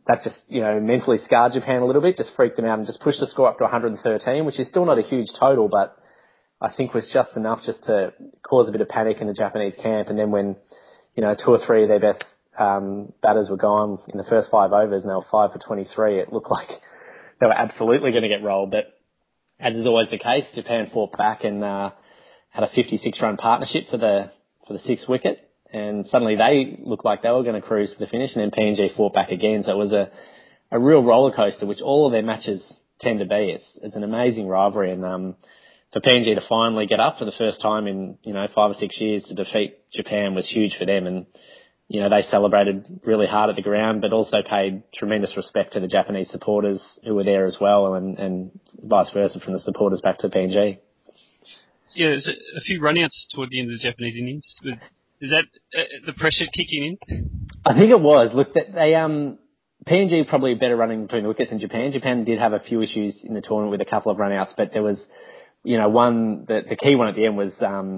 that's just, you know, mentally scarred Japan a little bit, just freaked them out and just pushed the score up to one hundred thirteen, which is still not a huge total, but I think was just enough just to cause a bit of panic in the Japanese camp. And then when, you know, two or three of their best um, batters were gone in the first five overs and they were five for twenty-three, it looked like they were absolutely going to get rolled. But as is always the case, Japan fought back and uh, had a fifty-six run partnership for the for the sixth wicket. And suddenly they looked like they were going to cruise to the finish, and then P N G fought back again. So it was a, a real roller coaster, which all of their matches tend to be. It's, it's an amazing rivalry, and um, for P N G to finally get up for the first time in, you know, five or six years to defeat Japan was huge for them. And, you know, they celebrated really hard at the ground, but also paid tremendous respect to the Japanese supporters who were there as well, and, and vice versa from the supporters back to P N G. Yeah, there's a, a few runouts toward the end of the Japanese innings. Is that uh, the pressure kicking in? I think it was. Look, they um, P N G probably better running between the wickets than Japan. Japan did have a few issues in the tournament with a couple of runouts, but there was, you know, one, the, the key one at the end was um,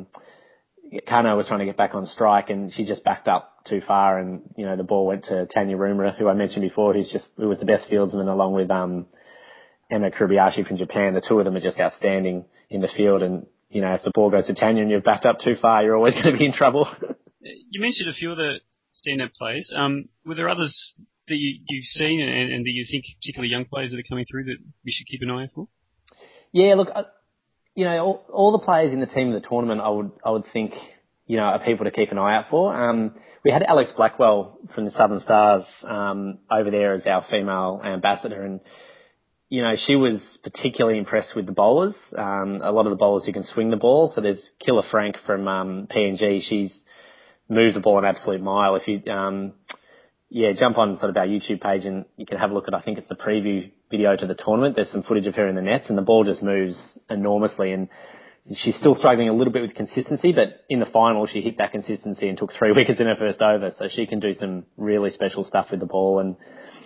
Kano was trying to get back on strike, and she just backed up too far, and, you know, the ball went to Tanya Rumura, who I mentioned before, who's just, who was the best fieldsman, along with um, Emma Kurubayashi from Japan. The two of them are just outstanding in the field, and, you know, if the ball goes to Tanya and you've backed up too far, you're always going to be in trouble. You mentioned a few of the stand-up players. Um, were there others that you, you've seen and, and that you think, particularly young players that are coming through, that we should keep an eye out for? Yeah, look, I, you know, all, all the players in the team of the tournament, I would, I would think, you know, are people to keep an eye out for. Um, we had Alex Blackwell from the Southern Stars um, over there as our female ambassador, and, you know, she was particularly impressed with the bowlers. Um, a lot of the bowlers who can swing the ball. So there's Killer Frank from um, P N G. She's moved the ball an absolute mile. If you, um, yeah, jump on sort of our YouTube page and you can have a look at, I think it's the preview video to the tournament. There's some footage of her in the nets, and the ball just moves enormously. And she's still struggling a little bit with consistency, but in the final she hit that consistency and took three wickets in her first over. So she can do some really special stuff with the ball. And,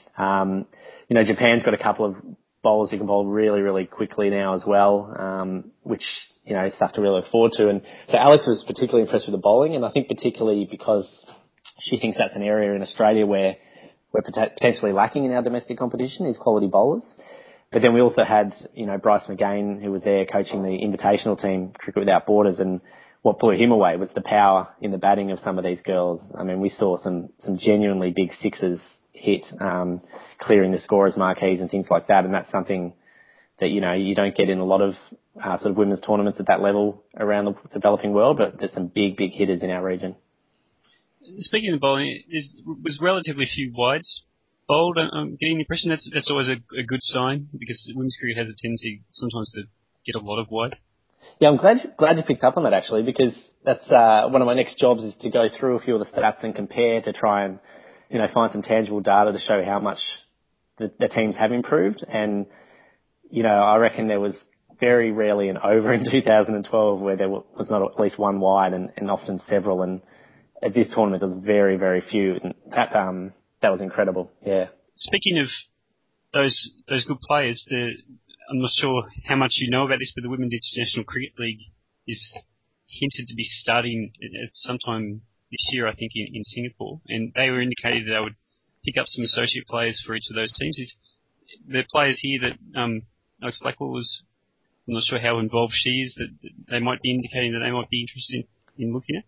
um, you know, Japan's got a couple of bowlers who can bowl really, really quickly now as well, um, which, you know, is stuff to really look forward to. And so Alex was particularly impressed with the bowling, and I think particularly because she thinks that's an area in Australia where we're potentially lacking in our domestic competition, is quality bowlers. But then we also had, you know, Bryce McGain, who was there coaching the invitational team, Cricket Without Borders, and what blew him away was the power in the batting of some of these girls. I mean, we saw some, some genuinely big sixes hit, um, clearing the scorers' marquees and things like that, and that's something that, you know, you don't get in a lot of uh, sort of women's tournaments at that level around the developing world, but there's some big, big hitters in our region. Speaking of bowling, there's was relatively few wides bowled. I'm getting the impression that's that's always a, a good sign, because women's cricket has a tendency sometimes to get a lot of wides. Yeah, I'm glad glad you picked up on that, actually, because that's uh, one of my next jobs is to go through a few of the stats and compare to try and, you know, find some tangible data to show how much the, the teams have improved. And, you know, I reckon there was very rarely an over in two thousand twelve where there was not at least one wide, and, and often several. And at this tournament, there was very, very few. And that um that was incredible. Yeah. Speaking of those those good players, the I'm not sure how much you know about this, but the Women's International Cricket League is hinted to be starting at sometime this year, I think, in, in Singapore, and they were indicated that they would pick up some associate players for each of those teams. Is the players here that um, Alex Blackwell was, I'm not sure how involved she is, that, that they might be indicating that they might be interested in, in looking at?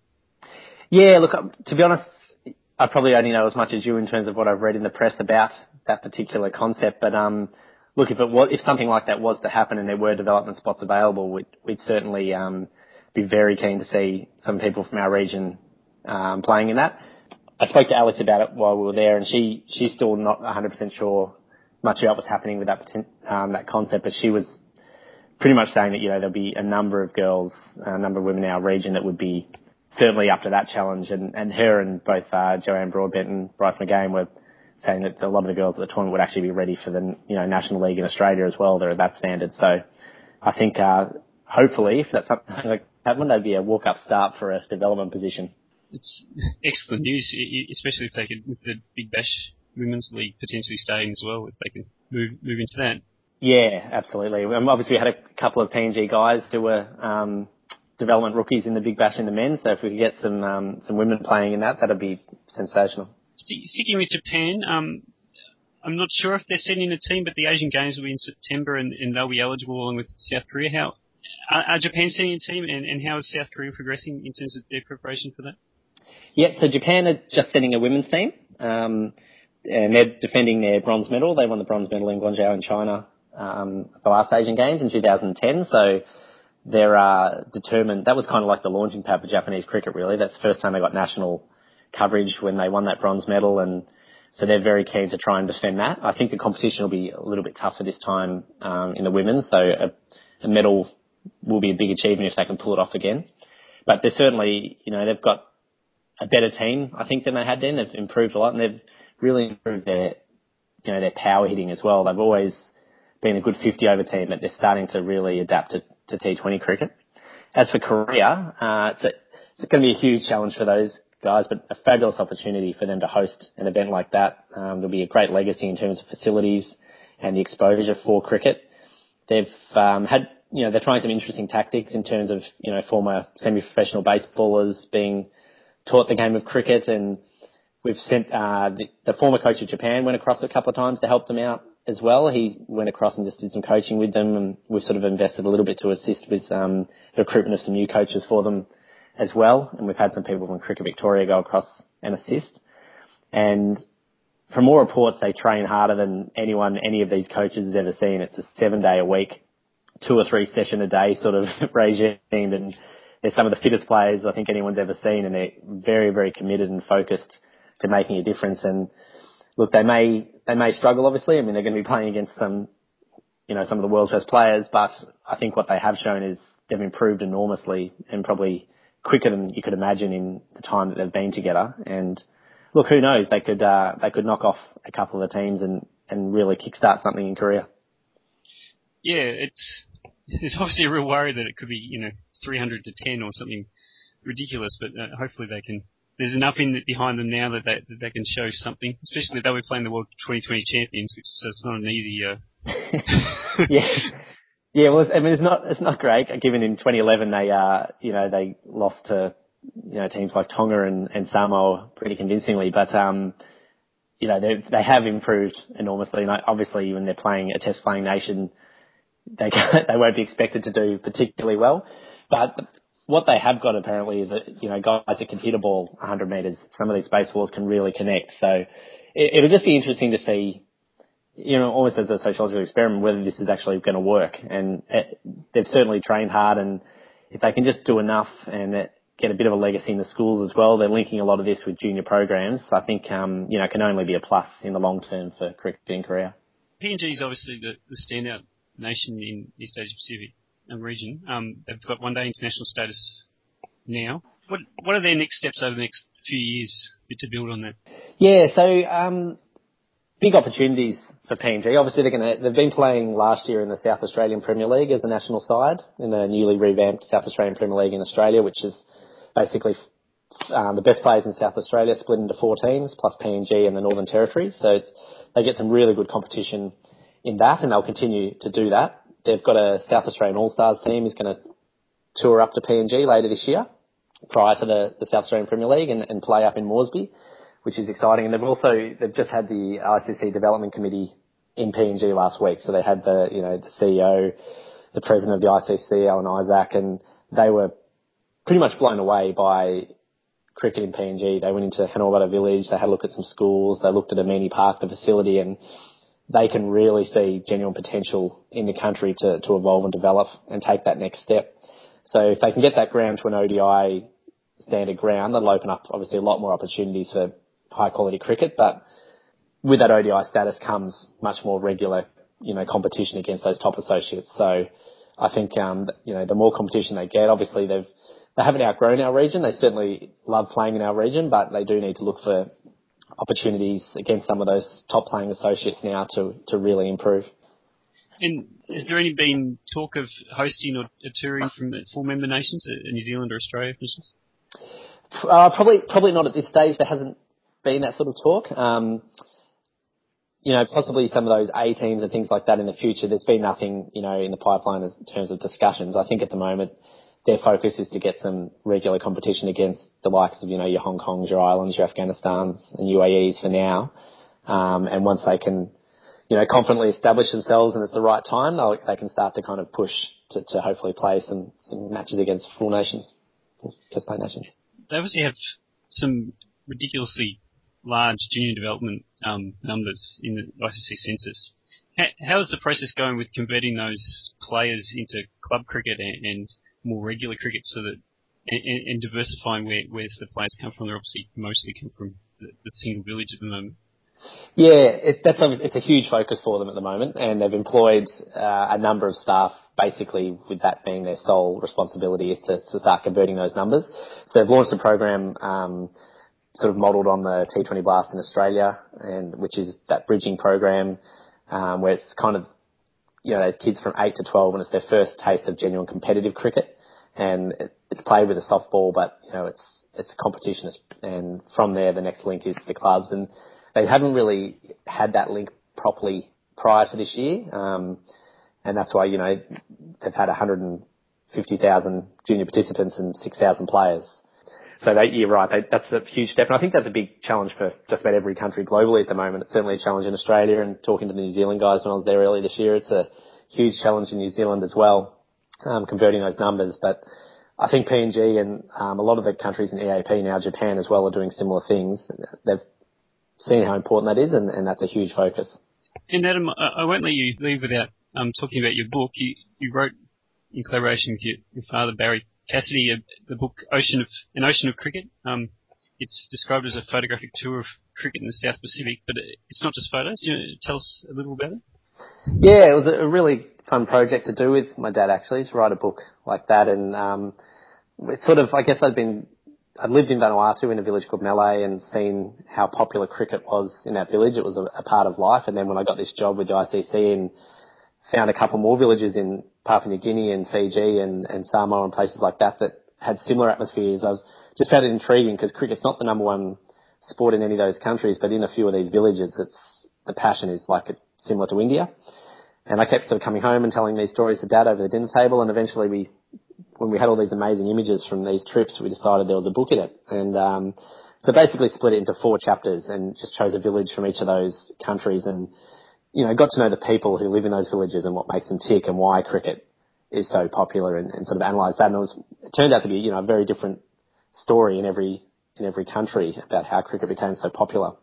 Yeah, look, to be honest, I probably only know as much as you in terms of what I've read in the press about that particular concept, but um, look, if it was, if something like that was to happen and there were development spots available, we'd, we'd certainly um, be very keen to see some people from our region um, playing in that. I spoke to Alex about it while we were there, and she she's still not one hundred percent sure much about what's happening with that um, that concept, but she was pretty much saying that, you know, there'll be a number of girls, a number of women in our region that would be certainly up to that challenge, and, and her and both uh, Joanne Broadbent and Bryce McGain were saying that a lot of the girls at the tournament would actually be ready for the, you know, National League in Australia as well. They're at that standard. So I think uh, hopefully if that's something like that, that'd be a walk-up start for a development position. It's excellent news, especially if they could, with the Big Bash Women's League potentially staying as well, if they can move move into that. Yeah, absolutely. Um, obviously, we had a couple of P N G guys who were um, development rookies in the Big Bash in the men, so if we could get some um, some women playing in that, that'd be sensational. St- sticking with Japan, um, I'm not sure if they're sending a team, but the Asian Games will be in September, and, and they'll be eligible along with South Korea. How are, are Japan sending a team, and, and how is South Korea progressing in terms of their preparation for that? Yeah, so Japan are just sending a women's team, um, and they're defending their bronze medal. They won the bronze medal in Guangzhou in China um, the last Asian Games in two thousand ten. So they're uh, determined. That was kind of like the launching pad for Japanese cricket, really. That's the first time they got national coverage when they won that bronze medal, and so they're very keen to try and defend that. I think the competition will be a little bit tougher this time um, in the women's, so a, a medal will be a big achievement if they can pull it off again. But they're certainly, you know, they've got a better team, I think, than they had then. They've improved a lot, and they've really improved their, you know, their power hitting as well. They've always been a good fifty over team, but they're starting to really adapt to, to T twenty cricket. As for Korea, uh, it's, a, it's going to be a huge challenge for those guys, but a fabulous opportunity for them to host an event like that. Um, there'll be a great legacy in terms of facilities and the exposure for cricket. They've um, had, you know, they're trying some interesting tactics in terms of, you know, former semi-professional baseballers being taught the game of cricket, and we've sent uh, the, the former coach of Japan went across a couple of times to help them out as well. He went across and just did some coaching with them, and we've sort of invested a little bit to assist with um, the recruitment of some new coaches for them as well. And we've had some people from Cricket Victoria go across and assist. And from all reports, they train harder than anyone, any of these coaches has ever seen. It's a seven day a week, two or three session a day sort of regime, and they're some of the fittest players I think anyone's ever seen, and they're very, very committed and focused to making a difference. And look, they may, they may struggle, obviously. I mean, they're going to be playing against some, you know, some of the world's best players, but I think what they have shown is they've improved enormously and probably quicker than you could imagine in the time that they've been together. And look, who knows? They could, uh, they could knock off a couple of the teams and, and really kickstart something in Korea. Yeah, it's, there's obviously a real worry that it could be, you know, three hundred to ten or something ridiculous, but uh, hopefully they can, there's enough in the, behind them now that they, that they can show something, especially that they were playing the World twenty twenty champions, which is, it's not an easy, uh... yeah. Yeah, well, I mean, it's not, it's not great, given in twenty eleven they, uh, you know, they lost to, you know, teams like Tonga and, and Samoa pretty convincingly, but, um, you know, they, they have improved enormously, and obviously when they're playing a test playing nation, they they won't be expected to do particularly well. But what they have got apparently is that, you know, guys that can hit a ball one hundred metres, some of these baseballs can really connect. So it, it'll just be interesting to see, you know, almost as a sociological experiment, whether this is actually going to work. And it, they've certainly trained hard, and if they can just do enough and it, get a bit of a legacy in the schools as well, they're linking a lot of this with junior programs. I think, um, you know, it can only be a plus in the long term for cricket in Korea. P N G is obviously the, the standout nation in East Asia Pacific region. Um, they've got one day international status now. What what are their next steps over the next few years to build on that? Yeah, so um, big opportunities for P N G. Obviously, they're going to they've been playing last year in the South Australian Premier League as a national side in the newly revamped South Australian Premier League in Australia, which is basically um, the best players in South Australia split into four teams plus P N G and the Northern Territory. So it's, they get some really good competition in that, and they'll continue to do that. They've got a South Australian All-Stars team who's going to tour up to P N G later this year prior to the, the South Australian Premier League and, and play up in Moresby, which is exciting. And they've also, they've just had the I C C Development Committee in P N G last week. So they had the, you know, the C E O, the president of the I C C, Alan Isaac, and they were pretty much blown away by cricket in P N G. They went into Hanawara village, they had a look at some schools, they looked at Amini Park, the facility, and they can really see genuine potential in the country to, to evolve and develop and take that next step. So if they can get that ground to an O D I standard ground, that'll open up obviously a lot more opportunities for high quality cricket. But with that O D I status comes much more regular, you know, competition against those top associates. So I think, um, you know, the more competition they get, obviously they've, they haven't outgrown our region. They certainly love playing in our region, but they do need to look for opportunities against some of those top playing associates now to, to really improve. And has there any been talk of hosting or touring from the four member nations, New Zealand or Australia, for instance? Uh, probably, probably not at this stage. There hasn't been that sort of talk. Um, you know, possibly some of those A teams and things like that in the future. There's been nothing, you know, in the pipeline in terms of discussions. I think at the moment their focus is to get some regular competition against the likes of, you know, your Hong Kongs, your Irelands, your Afghanistans and U A Es for now. Um, and once they can, you know, confidently establish themselves and it's the right time, they'll, they can start to kind of push to, to hopefully play some, some matches against full nations, first play nations. They obviously have some ridiculously large junior development um, numbers in the I C C census. How, how is the process going with converting those players into club cricket and, and more regular cricket, so that and, and diversifying where where the players come from? They're obviously mostly come from the, the single village at the moment. Yeah, it, that's a, it's a huge focus for them at the moment, and they've employed uh, a number of staff, basically with that being their sole responsibility, is to, to start converting those numbers. So they've launched a program um, sort of modelled on the T twenty Blast in Australia, and which is that bridging program um, where it's kind of, you know, those kids from eight to twelve, and it's their first taste of genuine competitive cricket, and it, it's played with a softball, but you know, it's it's a competition, and from there the next link is the clubs, and they haven't really had that link properly prior to this year, um, and that's why, you know, they've had one hundred fifty thousand junior participants and six thousand players. So that, you're right, they, that's a huge step, and I think that's a big challenge for just about every country globally at the moment. It's certainly a challenge in Australia, and talking to the New Zealand guys when I was there earlier this year, it's a huge challenge in New Zealand as well, um, converting those numbers. But I think P N G and um, a lot of the countries in E A P now, Japan as well, are doing similar things. They've seen how important that is, and, and that's a huge focus. And Adam, I, I won't let you leave without um, talking about your book. You, you wrote in collaboration with your, your father, Barry Cassidy, a, the book Ocean of An Ocean of Cricket. Um, it's described as a photographic tour of cricket in the South Pacific, but it's not just photos. Do you want to tell us a little about it? Yeah, it was a really fun project to do with my dad, actually, to write a book like that. And um, it's sort of, I guess I'd been, I'd lived in Vanuatu in a village called Malay and seen how popular cricket was in that village. It was a, a part of life. And then when I got this job with the I C C and found a couple more villages in Papua New Guinea and Fiji and, and Samoa and places like that that had similar atmospheres, I was just found it intriguing, because cricket's not the number one sport in any of those countries, but in a few of these villages, it's, the passion is like it, similar to India. And I kept sort of coming home and telling these stories to Dad over the dinner table, and eventually we, when we had all these amazing images from these trips, we decided there was a book in it. And um, so basically split it into four chapters and just chose a village from each of those countries, and, you know, got to know the people who live in those villages and what makes them tick and why cricket is so popular, and, and sort of analysed that. And it, was, it turned out to be, you know, a very different story in every in every country about how cricket became so popular.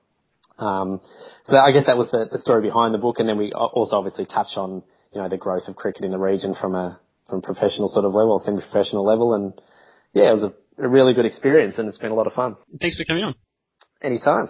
Um, so I guess that was the, the story behind the book, and then we also obviously touch on, you know, the growth of cricket in the region from a from professional sort of level, semi-professional level, and yeah, it was a, a really good experience, and it's been a lot of fun. Thanks for coming on. Anytime.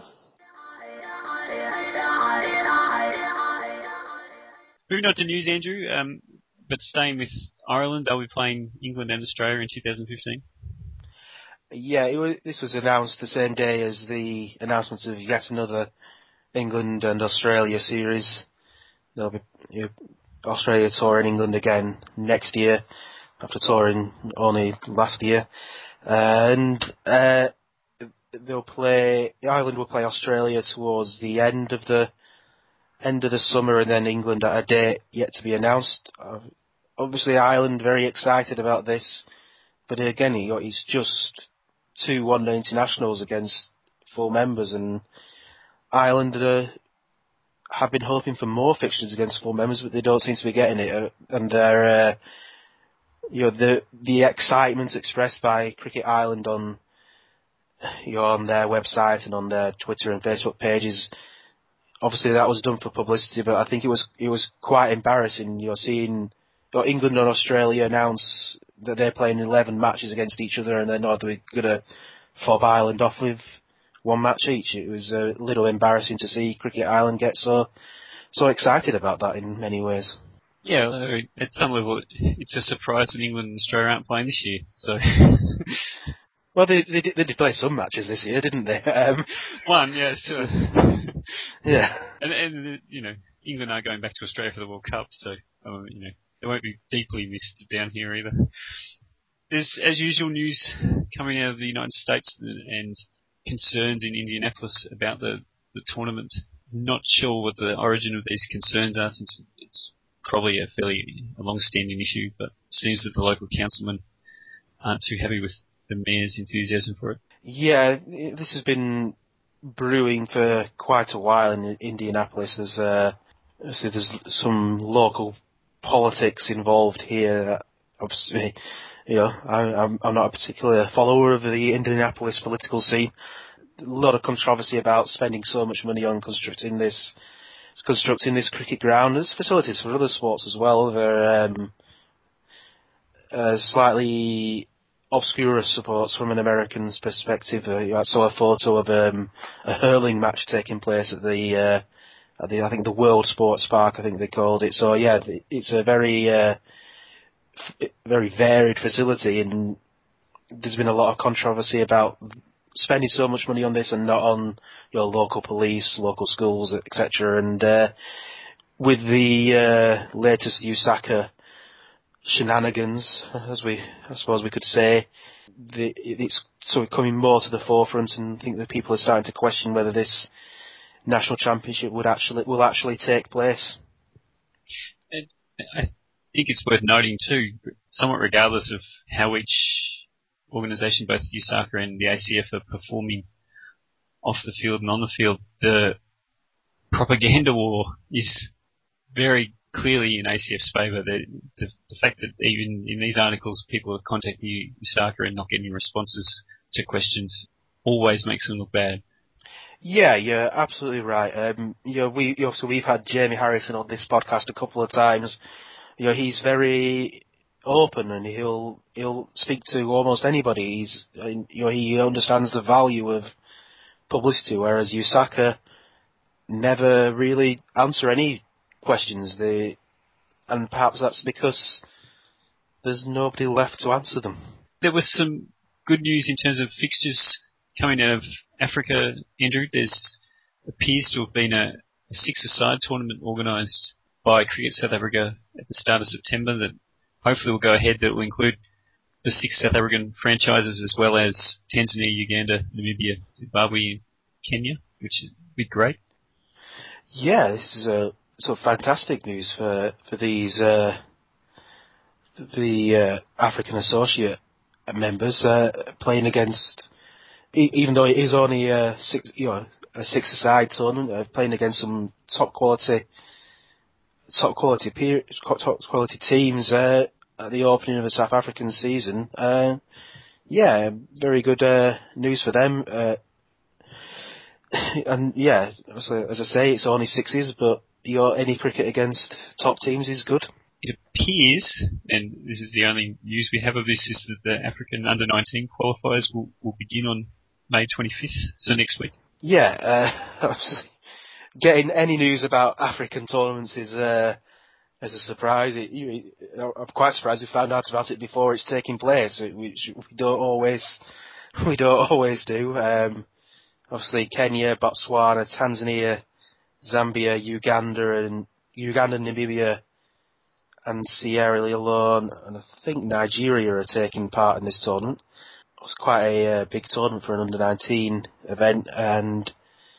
Moving on to news, Andrew, um, but staying with Ireland, they'll be playing England and Australia in two thousand fifteen. Yeah, it was, this was announced the same day as the announcement of yet another England and Australia series. There'll be, you know, Australia touring England again next year, after touring only last year. Uh, and uh, they'll play, Ireland will play Australia towards the end of the end of the summer, and then England at a date yet to be announced. Uh, obviously, Ireland very excited about this, but again, he, he's just two one-day internationals against full members, and Ireland uh, have been hoping for more fixtures against full members, but they don't seem to be getting it. Uh, and they're, uh, you know, the the excitement expressed by Cricket Ireland on, you know, on their website and on their Twitter and Facebook pages. Obviously, that was done for publicity, but I think it was it was quite embarrassing. You're seeing, you know, England and Australia announce that they're playing eleven matches against each other, and they're not going to fob Ireland off with one match each. It was a little embarrassing to see Cricket Ireland get so so excited about that in many ways. Yeah, at some level, it's a surprise that England and Australia aren't playing this year. So, well, they they did, they did play some matches this year, didn't they? Um, One, yeah, sure. yeah, and and you know, England are going back to Australia for the World Cup, so um, you know, they won't be deeply missed down here either. There's, as usual, news coming out of the United States and concerns in Indianapolis about the, the tournament. Not sure what the origin of these concerns are, since it's probably a fairly a long-standing issue, but it seems that the local councilmen aren't too happy with the mayor's enthusiasm for it. Yeah, this has been brewing for quite a while in Indianapolis. There's, uh, so there's some local politics involved here. Obviously, you know, I, I'm, I'm not a particular follower of the Indianapolis political scene. A lot of controversy about spending so much money on constructing this, constructing this cricket ground. There's facilities for other sports as well. They're um, uh, slightly obscure supports from an American's perspective. Uh, I saw a photo of um, a hurling match taking place at the, uh, at the, I think the World Sports Park, I think they called it. So yeah, it's a very, uh, f- very varied facility, and there's been a lot of controversy about spending so much money on this and not on your local police, local schools, et cetera. And uh, with the uh, latest USACA shenanigans, as we, I suppose we could say, the, it's sort of coming more to the forefront, and I think that people are starting to question whether this national championship would actually will actually take place. And I think it's worth noting too, somewhat regardless of how each organisation, both USACA and the A C F, are performing off the field and on the field, the propaganda war is very clearly in A C F's favour. The, the, the fact that even in these articles people are contacting USACA and not getting responses to questions always makes them look bad. Yeah, you're absolutely right. Um, you know, we you know, so we've had Jamie Harrison on this podcast a couple of times. You know, he's very open and he'll he'll speak to almost anybody. He's you know he understands the value of publicity, whereas USACA never really answer any questions. They and perhaps that's because there's nobody left to answer them. There was some good news in terms of fixtures coming out of Africa, Andrew. There's appears to have been a, a six-a-side tournament organised by Cricket South Africa at the start of September that hopefully will go ahead, that will include the six South African franchises as well as Tanzania, Uganda, Namibia, Zimbabwe and Kenya, which would be great. Yeah, this is a sort of fantastic news for for these uh, the uh, African Associate members uh, playing against, e- even though it is only a six, you know, a six-a-side tournament, uh, playing against some top quality, top quality peer, top quality teams uh, at the opening of the South African season. Uh, yeah, very good uh, news for them. Uh, and yeah, as I, as I say, it's only sixes, but you know, any cricket against top teams is good. It appears, and this is the only news we have of this, is that the African under nineteen qualifiers will, will begin on May twenty-fifth, so next week. Yeah, uh, getting any news about African tournaments is uh, is a surprise. It, you, I'm quite surprised we found out about it before it's taking place, which we don't always we don't always do. Um, obviously, Kenya, Botswana, Tanzania, Zambia, Uganda, and Uganda, Namibia, and Sierra Leone, and I think Nigeria are taking part in this tournament. It was quite a uh, big tournament for an under nineteen event, and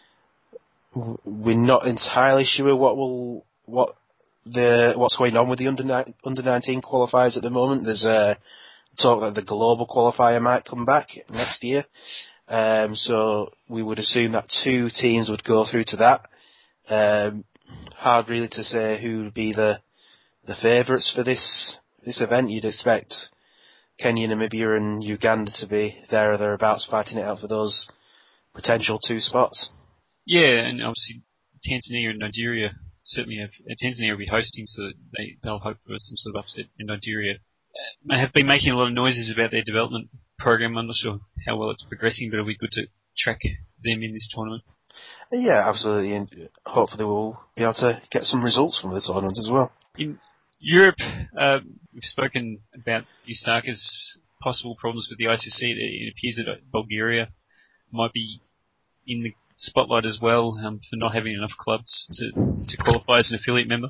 we're not entirely sure what will what the what's going on with the under ni- under nineteen qualifiers at the moment. There's uh, talk that the global qualifier might come back next year, um, so we would assume that two teams would go through to that. Um, hard really to say who would be the the favourites for this this event. You'd expect Kenya, Namibia, and Uganda to be there or thereabouts, fighting it out for those potential two spots. Yeah, and obviously Tanzania and Nigeria certainly have. Uh, Tanzania will be hosting, so they they'll hope for some sort of upset. In Nigeria they have been making a lot of noises about their development program. I'm not sure how well it's progressing, but it'll be good to track them in this tournament. Yeah, absolutely, and hopefully we'll be able to get some results from the tournament as well. In Europe, uh, we've spoken about USACA's possible problems with the I C C. It appears that Bulgaria might be in the spotlight as well um, for not having enough clubs to, to qualify as an affiliate member.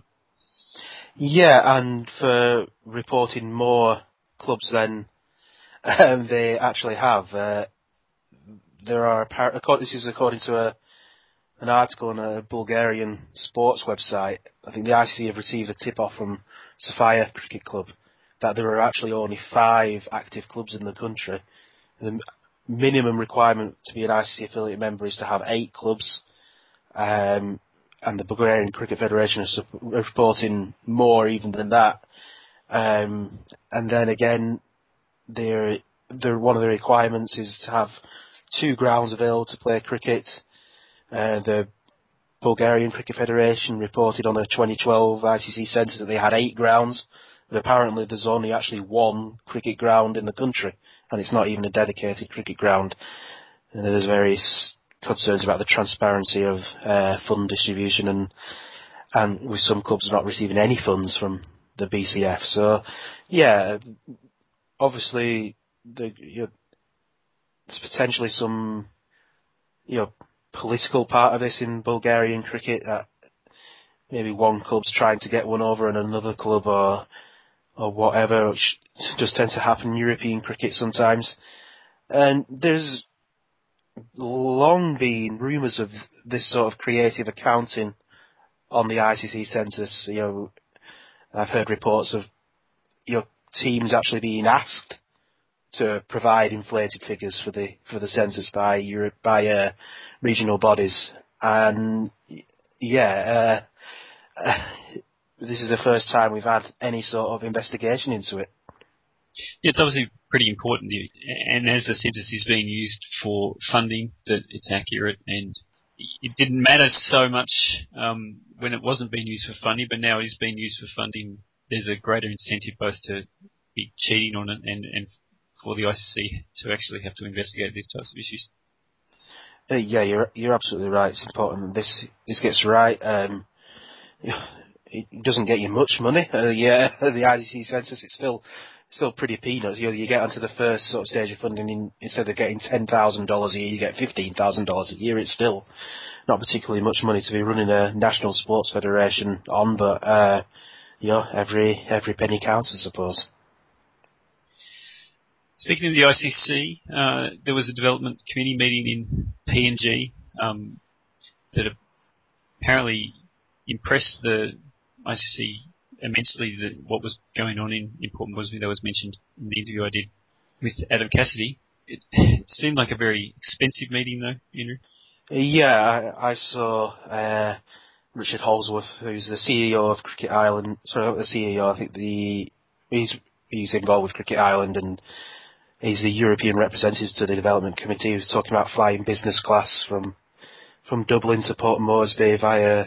Yeah, and for reporting more clubs than um, they actually have. Uh, there are, this is according to a, an article on a Bulgarian sports website. I think the I C C have received a tip-off from Sofia Cricket Club that there are actually only five active clubs in the country. minimum requirement to be an I C C affiliate member is to have eight clubs, um, and the Bulgarian Cricket Federation is reporting more even than that. Um, and then again, they're, they're, one of the requirements is to have two grounds available to play cricket. Uh, the Bulgarian Cricket Federation reported on the twenty twelve I C C census that they had eight grounds, but apparently there's only actually one cricket ground in the country, and it's not even a dedicated cricket ground. And there's various concerns about the transparency of uh, fund distribution, and and with some clubs not receiving any funds from the B C F. So, yeah, obviously the, you know, there's potentially some, you know, political part of this in Bulgarian cricket, that maybe one club's trying to get one over and another club, or or whatever, which just tends to happen in European cricket sometimes. And there's long been rumours of this sort of creative accounting on the I C C census. You know, I've heard reports of, you know, teams actually being asked to provide inflated figures for the for the census by Europe, by uh, regional bodies, and yeah, uh, uh, this is the first time we've had any sort of investigation into it. Yeah, it's obviously pretty important, and as the census is being used for funding, that it's accurate, and it didn't matter so much um, when it wasn't being used for funding, but now it is being used for funding. There's a greater incentive both to be cheating on it and, and for the I C C to actually have to investigate these types of issues. Uh, yeah, you're you're absolutely right. It's important that this this gets right. Um, it doesn't get you much money. Uh, yeah, the I C C census, it's still still pretty peanuts. You know, you get onto the first sort of stage of funding, in, instead of getting ten thousand dollars a year, you get fifteen thousand dollars a year. It's still not particularly much money to be running a national sports federation on, but uh, you know, every every penny counts, I suppose. Speaking of the I C C, uh, there was a development committee meeting in P N G um, that apparently impressed the I C C immensely. That what was going on in, in Port Moresby that was mentioned in the interview I did with Adam Cassidy. It, it seemed like a very expensive meeting, though, Andrew. Yeah, I, I saw uh, Richard Holsworth, who's the C E O of Cricket Ireland. Sorry, not the C E O. I think the he's he's involved with Cricket Ireland, and he's the European representative to the development committee. He was talking about flying business class from from Dublin to Port Moresby via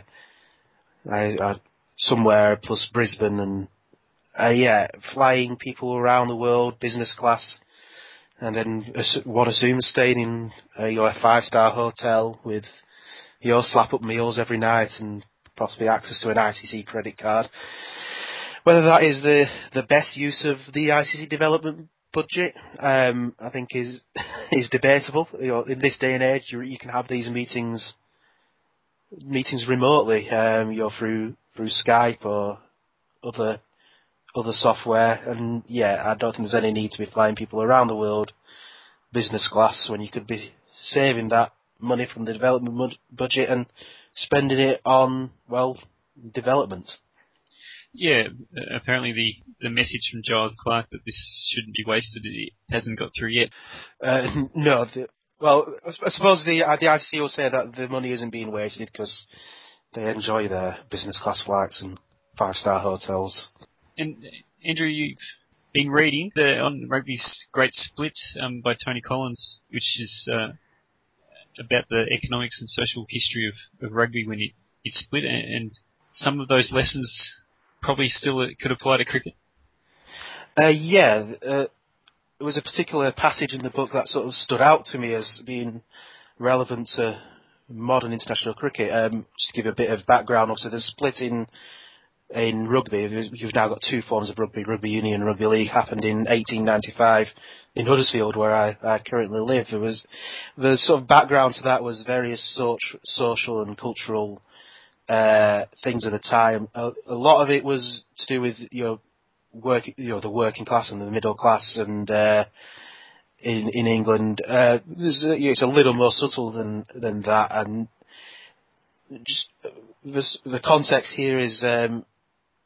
uh, somewhere plus Brisbane, and uh, yeah, flying people around the world business class, and then one assumes staying in uh, your five star hotel with your slap up meals every night and possibly access to an I C C credit card. Whether that is the the best use of the I C C development budget, um, I think is is debatable. You know, in this day and age, you, you can have these meetings meetings remotely, um, you know, through through Skype or other other software. And yeah, I don't think there's any need to be flying people around the world business class when you could be saving that money from the development mud- budget and spending it on, well, development. Yeah, uh, apparently the, the message from Giles Clark that this shouldn't be wasted, it hasn't got through yet. Uh, no, the, well, I suppose the uh, the I C C will say that the money isn't being wasted because they enjoy their business class flights and five star hotels. And Andrew, you've been reading the, on Rugby's Great Split um, by Tony Collins, which is uh, about the economics and social history of, of rugby when it, it split, and, and some of those lessons probably still could apply to cricket. Uh, yeah, uh, there was a particular passage in the book that sort of stood out to me as being relevant to modern international cricket. Um, just to give a bit of background, obviously the split in in rugby, you've now got two forms of rugby, rugby union and rugby league, happened in eighteen ninety-five in Huddersfield, where I, I currently live. There was the sort of background to that was various so- social and cultural uh, things at the time. A, a lot of it was to do with you know work, you know the working class and the middle class, and uh, in in England, uh, it's a little more subtle than than that, and just the, the context here is. Um,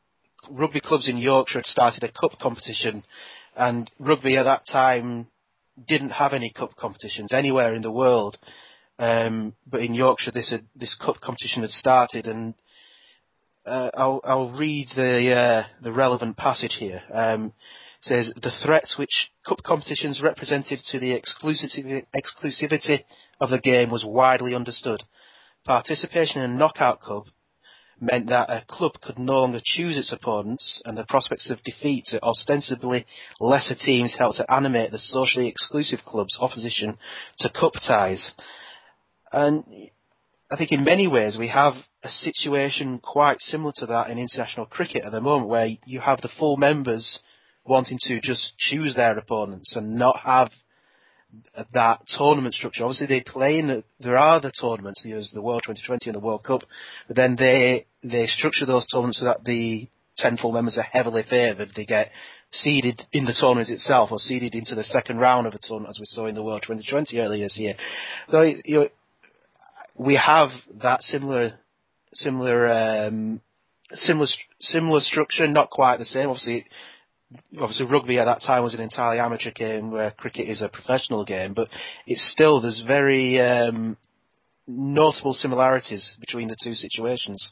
Rugby clubs in Yorkshire had started a cup competition, and rugby at that time didn't have any cup competitions anywhere in the world. Um, but in Yorkshire, this had, this cup competition had started, and uh, I'll, I'll read the uh, the relevant passage here. Um, it says, the threats which cup competitions represented to the exclusivity, exclusivity of the game was widely understood. Participation in a knockout cup meant that a club could no longer choose its opponents, and the prospects of defeat to ostensibly lesser teams helped to animate the socially exclusive club's opposition to cup ties. And I think in many ways we have a situation quite similar to that in international cricket at the moment, where you have the full members wanting to just choose their opponents and not have that tournament structure. Obviously, they play in, there are the tournaments, there's the World twenty twenty and the World Cup, but then they they structure those tournaments so that the ten full members are heavily favoured. They get seeded in the tournament itself, or seeded into the second round of a tournament, as we saw in the World twenty twenty earlier this year. So, you know, we have that similar, similar, um, similar, similar structure, not quite the same. Obviously, obviously rugby at that time was an entirely amateur game, where cricket is a professional game, but it's still, there's very um, notable similarities between the two situations.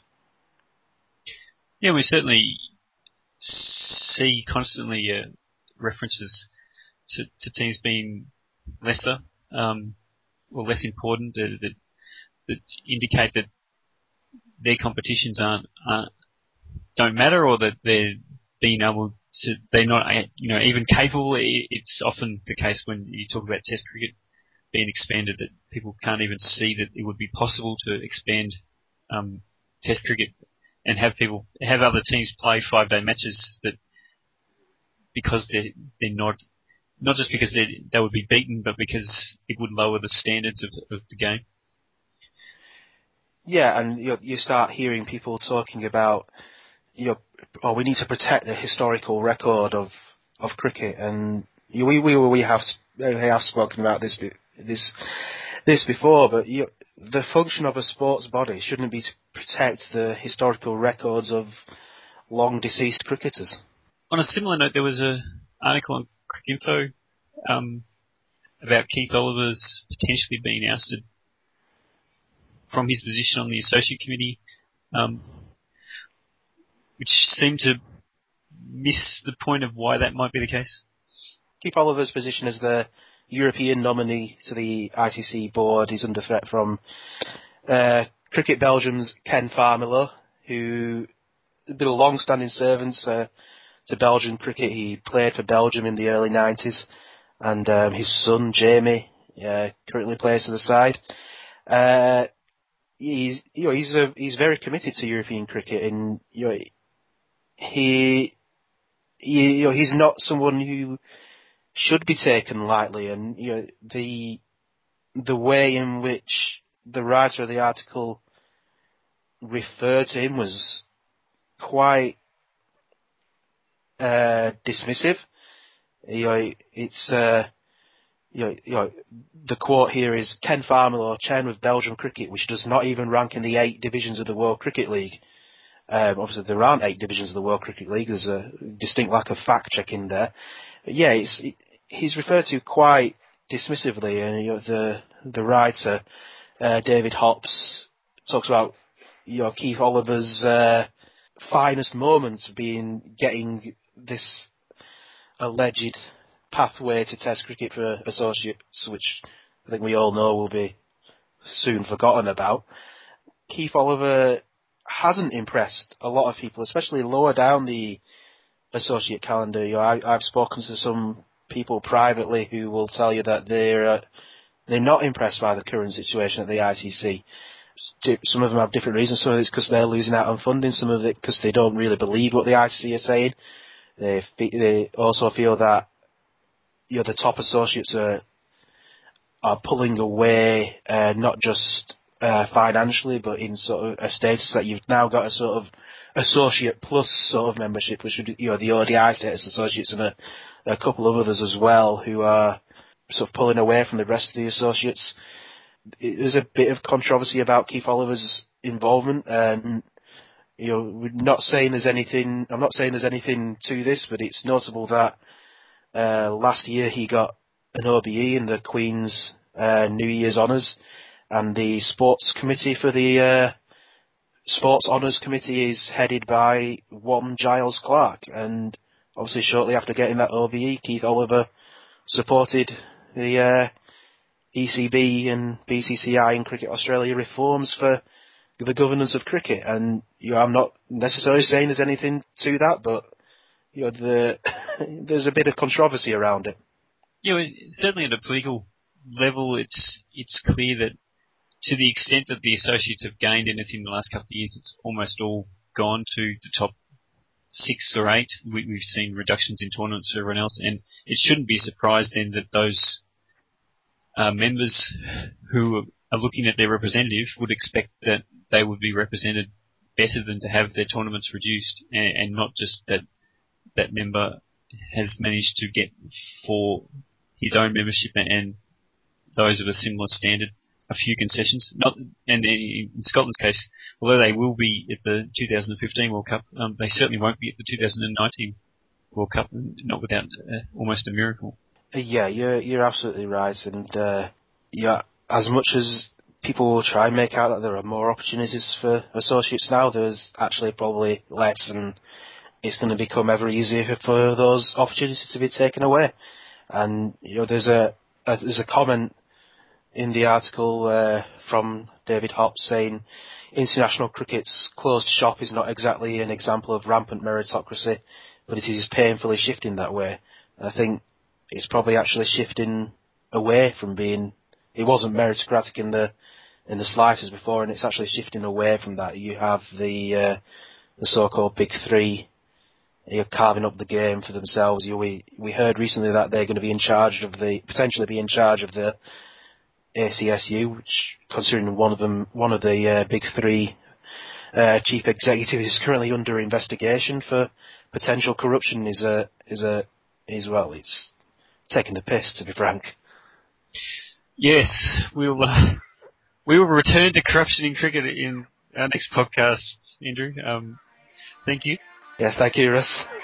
Yeah, we certainly see constantly uh, references to, to teams being lesser um, or less important that, that, that indicate that their competitions aren't, aren't don't matter, or that they're being able to, they're not, you know, even capable. It's often the case when you talk about Test cricket being expanded that people can't even see that it would be possible to expand um, Test cricket and have people have other teams play five day matches, that because they're they're not not just because they they would be beaten, but because it would lower the standards of, of the game. Yeah, and you, you start hearing people talking about, you know, oh, we need to protect the historical record of of cricket, and you know, we we we have we have spoken about this this this before, but you, the function of a sports body shouldn't be to protect the historical records of long deceased cricketers. On a similar note, there was an article on Cricinfo um, about Keith Oliver's potentially being ousted from his position on the associate committee, um, which seemed to miss the point of why that might be the case. Keith Oliver's position as the European nominee to the I C C board is under threat from uh, Cricket Belgium's Ken Farmiloe, who has been a long-standing servant uh, to Belgian cricket. He played for Belgium in the early nineties, and um, his son Jamie uh, currently plays for the side. Uh, he's you know he's a, he's very committed to European cricket, and you know he, he you know he's not someone who should be taken lightly, and you know the the way in which the writer of the article referred to him was quite uh, dismissive. You know, it's uh, you know, you know, the quote here is Ken Farmiloe, chairman of Belgian cricket, which does not even rank in the eight divisions of the World Cricket League. Um, obviously, there aren't eight divisions of the World Cricket League. There's a distinct lack of fact checking there. But yeah, it's, it, he's referred to quite dismissively, and you know, the the writer uh, David Hops talks about you know Keith Oliver's uh, finest moments being getting this alleged pathway to Test cricket for associates, which I think we all know will be soon forgotten about. Keith Oliver hasn't impressed a lot of people, especially lower down the associate calendar. You know, I, I've spoken to some people privately who will tell you that they're uh, they're not impressed by the current situation at the I C C. Some of them have different reasons. Some of it's because they're losing out on funding. Some of it because they don't really believe what the I C C are saying. They they also feel that you know the top associates are are pulling away, uh, not just uh, financially, but in sort of a status that you've now got a sort of associate plus sort of membership, which would, you know, the O D I status associates and a, a couple of others as well, who are sort of pulling away from the rest of the associates. There's a bit of controversy about Keith Oliver's involvement, and you know, we're not saying there's anything. I'm not saying there's anything to this, but it's notable that uh, last year he got an O B E in the Queen's uh, New Year's Honours, and the sports committee for the uh, Sports Honours Committee is headed by one Giles Clark, and obviously shortly after getting that O B E, Keith Oliver supported the uh, E C B and B C C I and Cricket Australia reforms for the governance of cricket. And you know, I'm not necessarily saying there's anything to that, but you know, the there's a bit of controversy around it. You know, certainly at a political level, it's it's clear that to the extent that the associates have gained anything in the last couple of years, it's almost all gone to the top six or eight. We, we've seen reductions in tournaments for everyone else, and it shouldn't be a surprise then that those uh, members who are looking at their representative would expect that they would be represented better than to have their tournaments reduced, and, and not just that that member has managed to get for his own membership and those of a similar standard a few concessions. Not, and in Scotland's case, although they will be at the two thousand fifteen World Cup, um, they certainly won't be at the two thousand nineteen World Cup, not without uh, almost a miracle. Yeah, you're you're absolutely right, and uh, yeah, as much as people will try and make out that there are more opportunities for associates now, there's actually probably less, and it's going to become ever easier for those opportunities to be taken away. And you know, there's a, a there's a comment in the article uh, from David Hopp saying international cricket's closed shop is not exactly an example of rampant meritocracy, but it is painfully shifting that way. And I think it's probably actually shifting away from being. It wasn't meritocratic in the in the slightest before, and it's actually shifting away from that. You have the uh, the so-called big three. You're carving up the game for themselves. You, we we heard recently that they're going to be in charge of the potentially be in charge of the A C S U, which, considering one of them, one of the uh, big three uh, chief executives is currently under investigation for potential corruption, is a is a is well, it's taking the piss, to be frank. Yes, we'll uh, we will return to corruption in cricket in our next podcast, Andrew. Um, thank you. Yeah, thank you, Russ.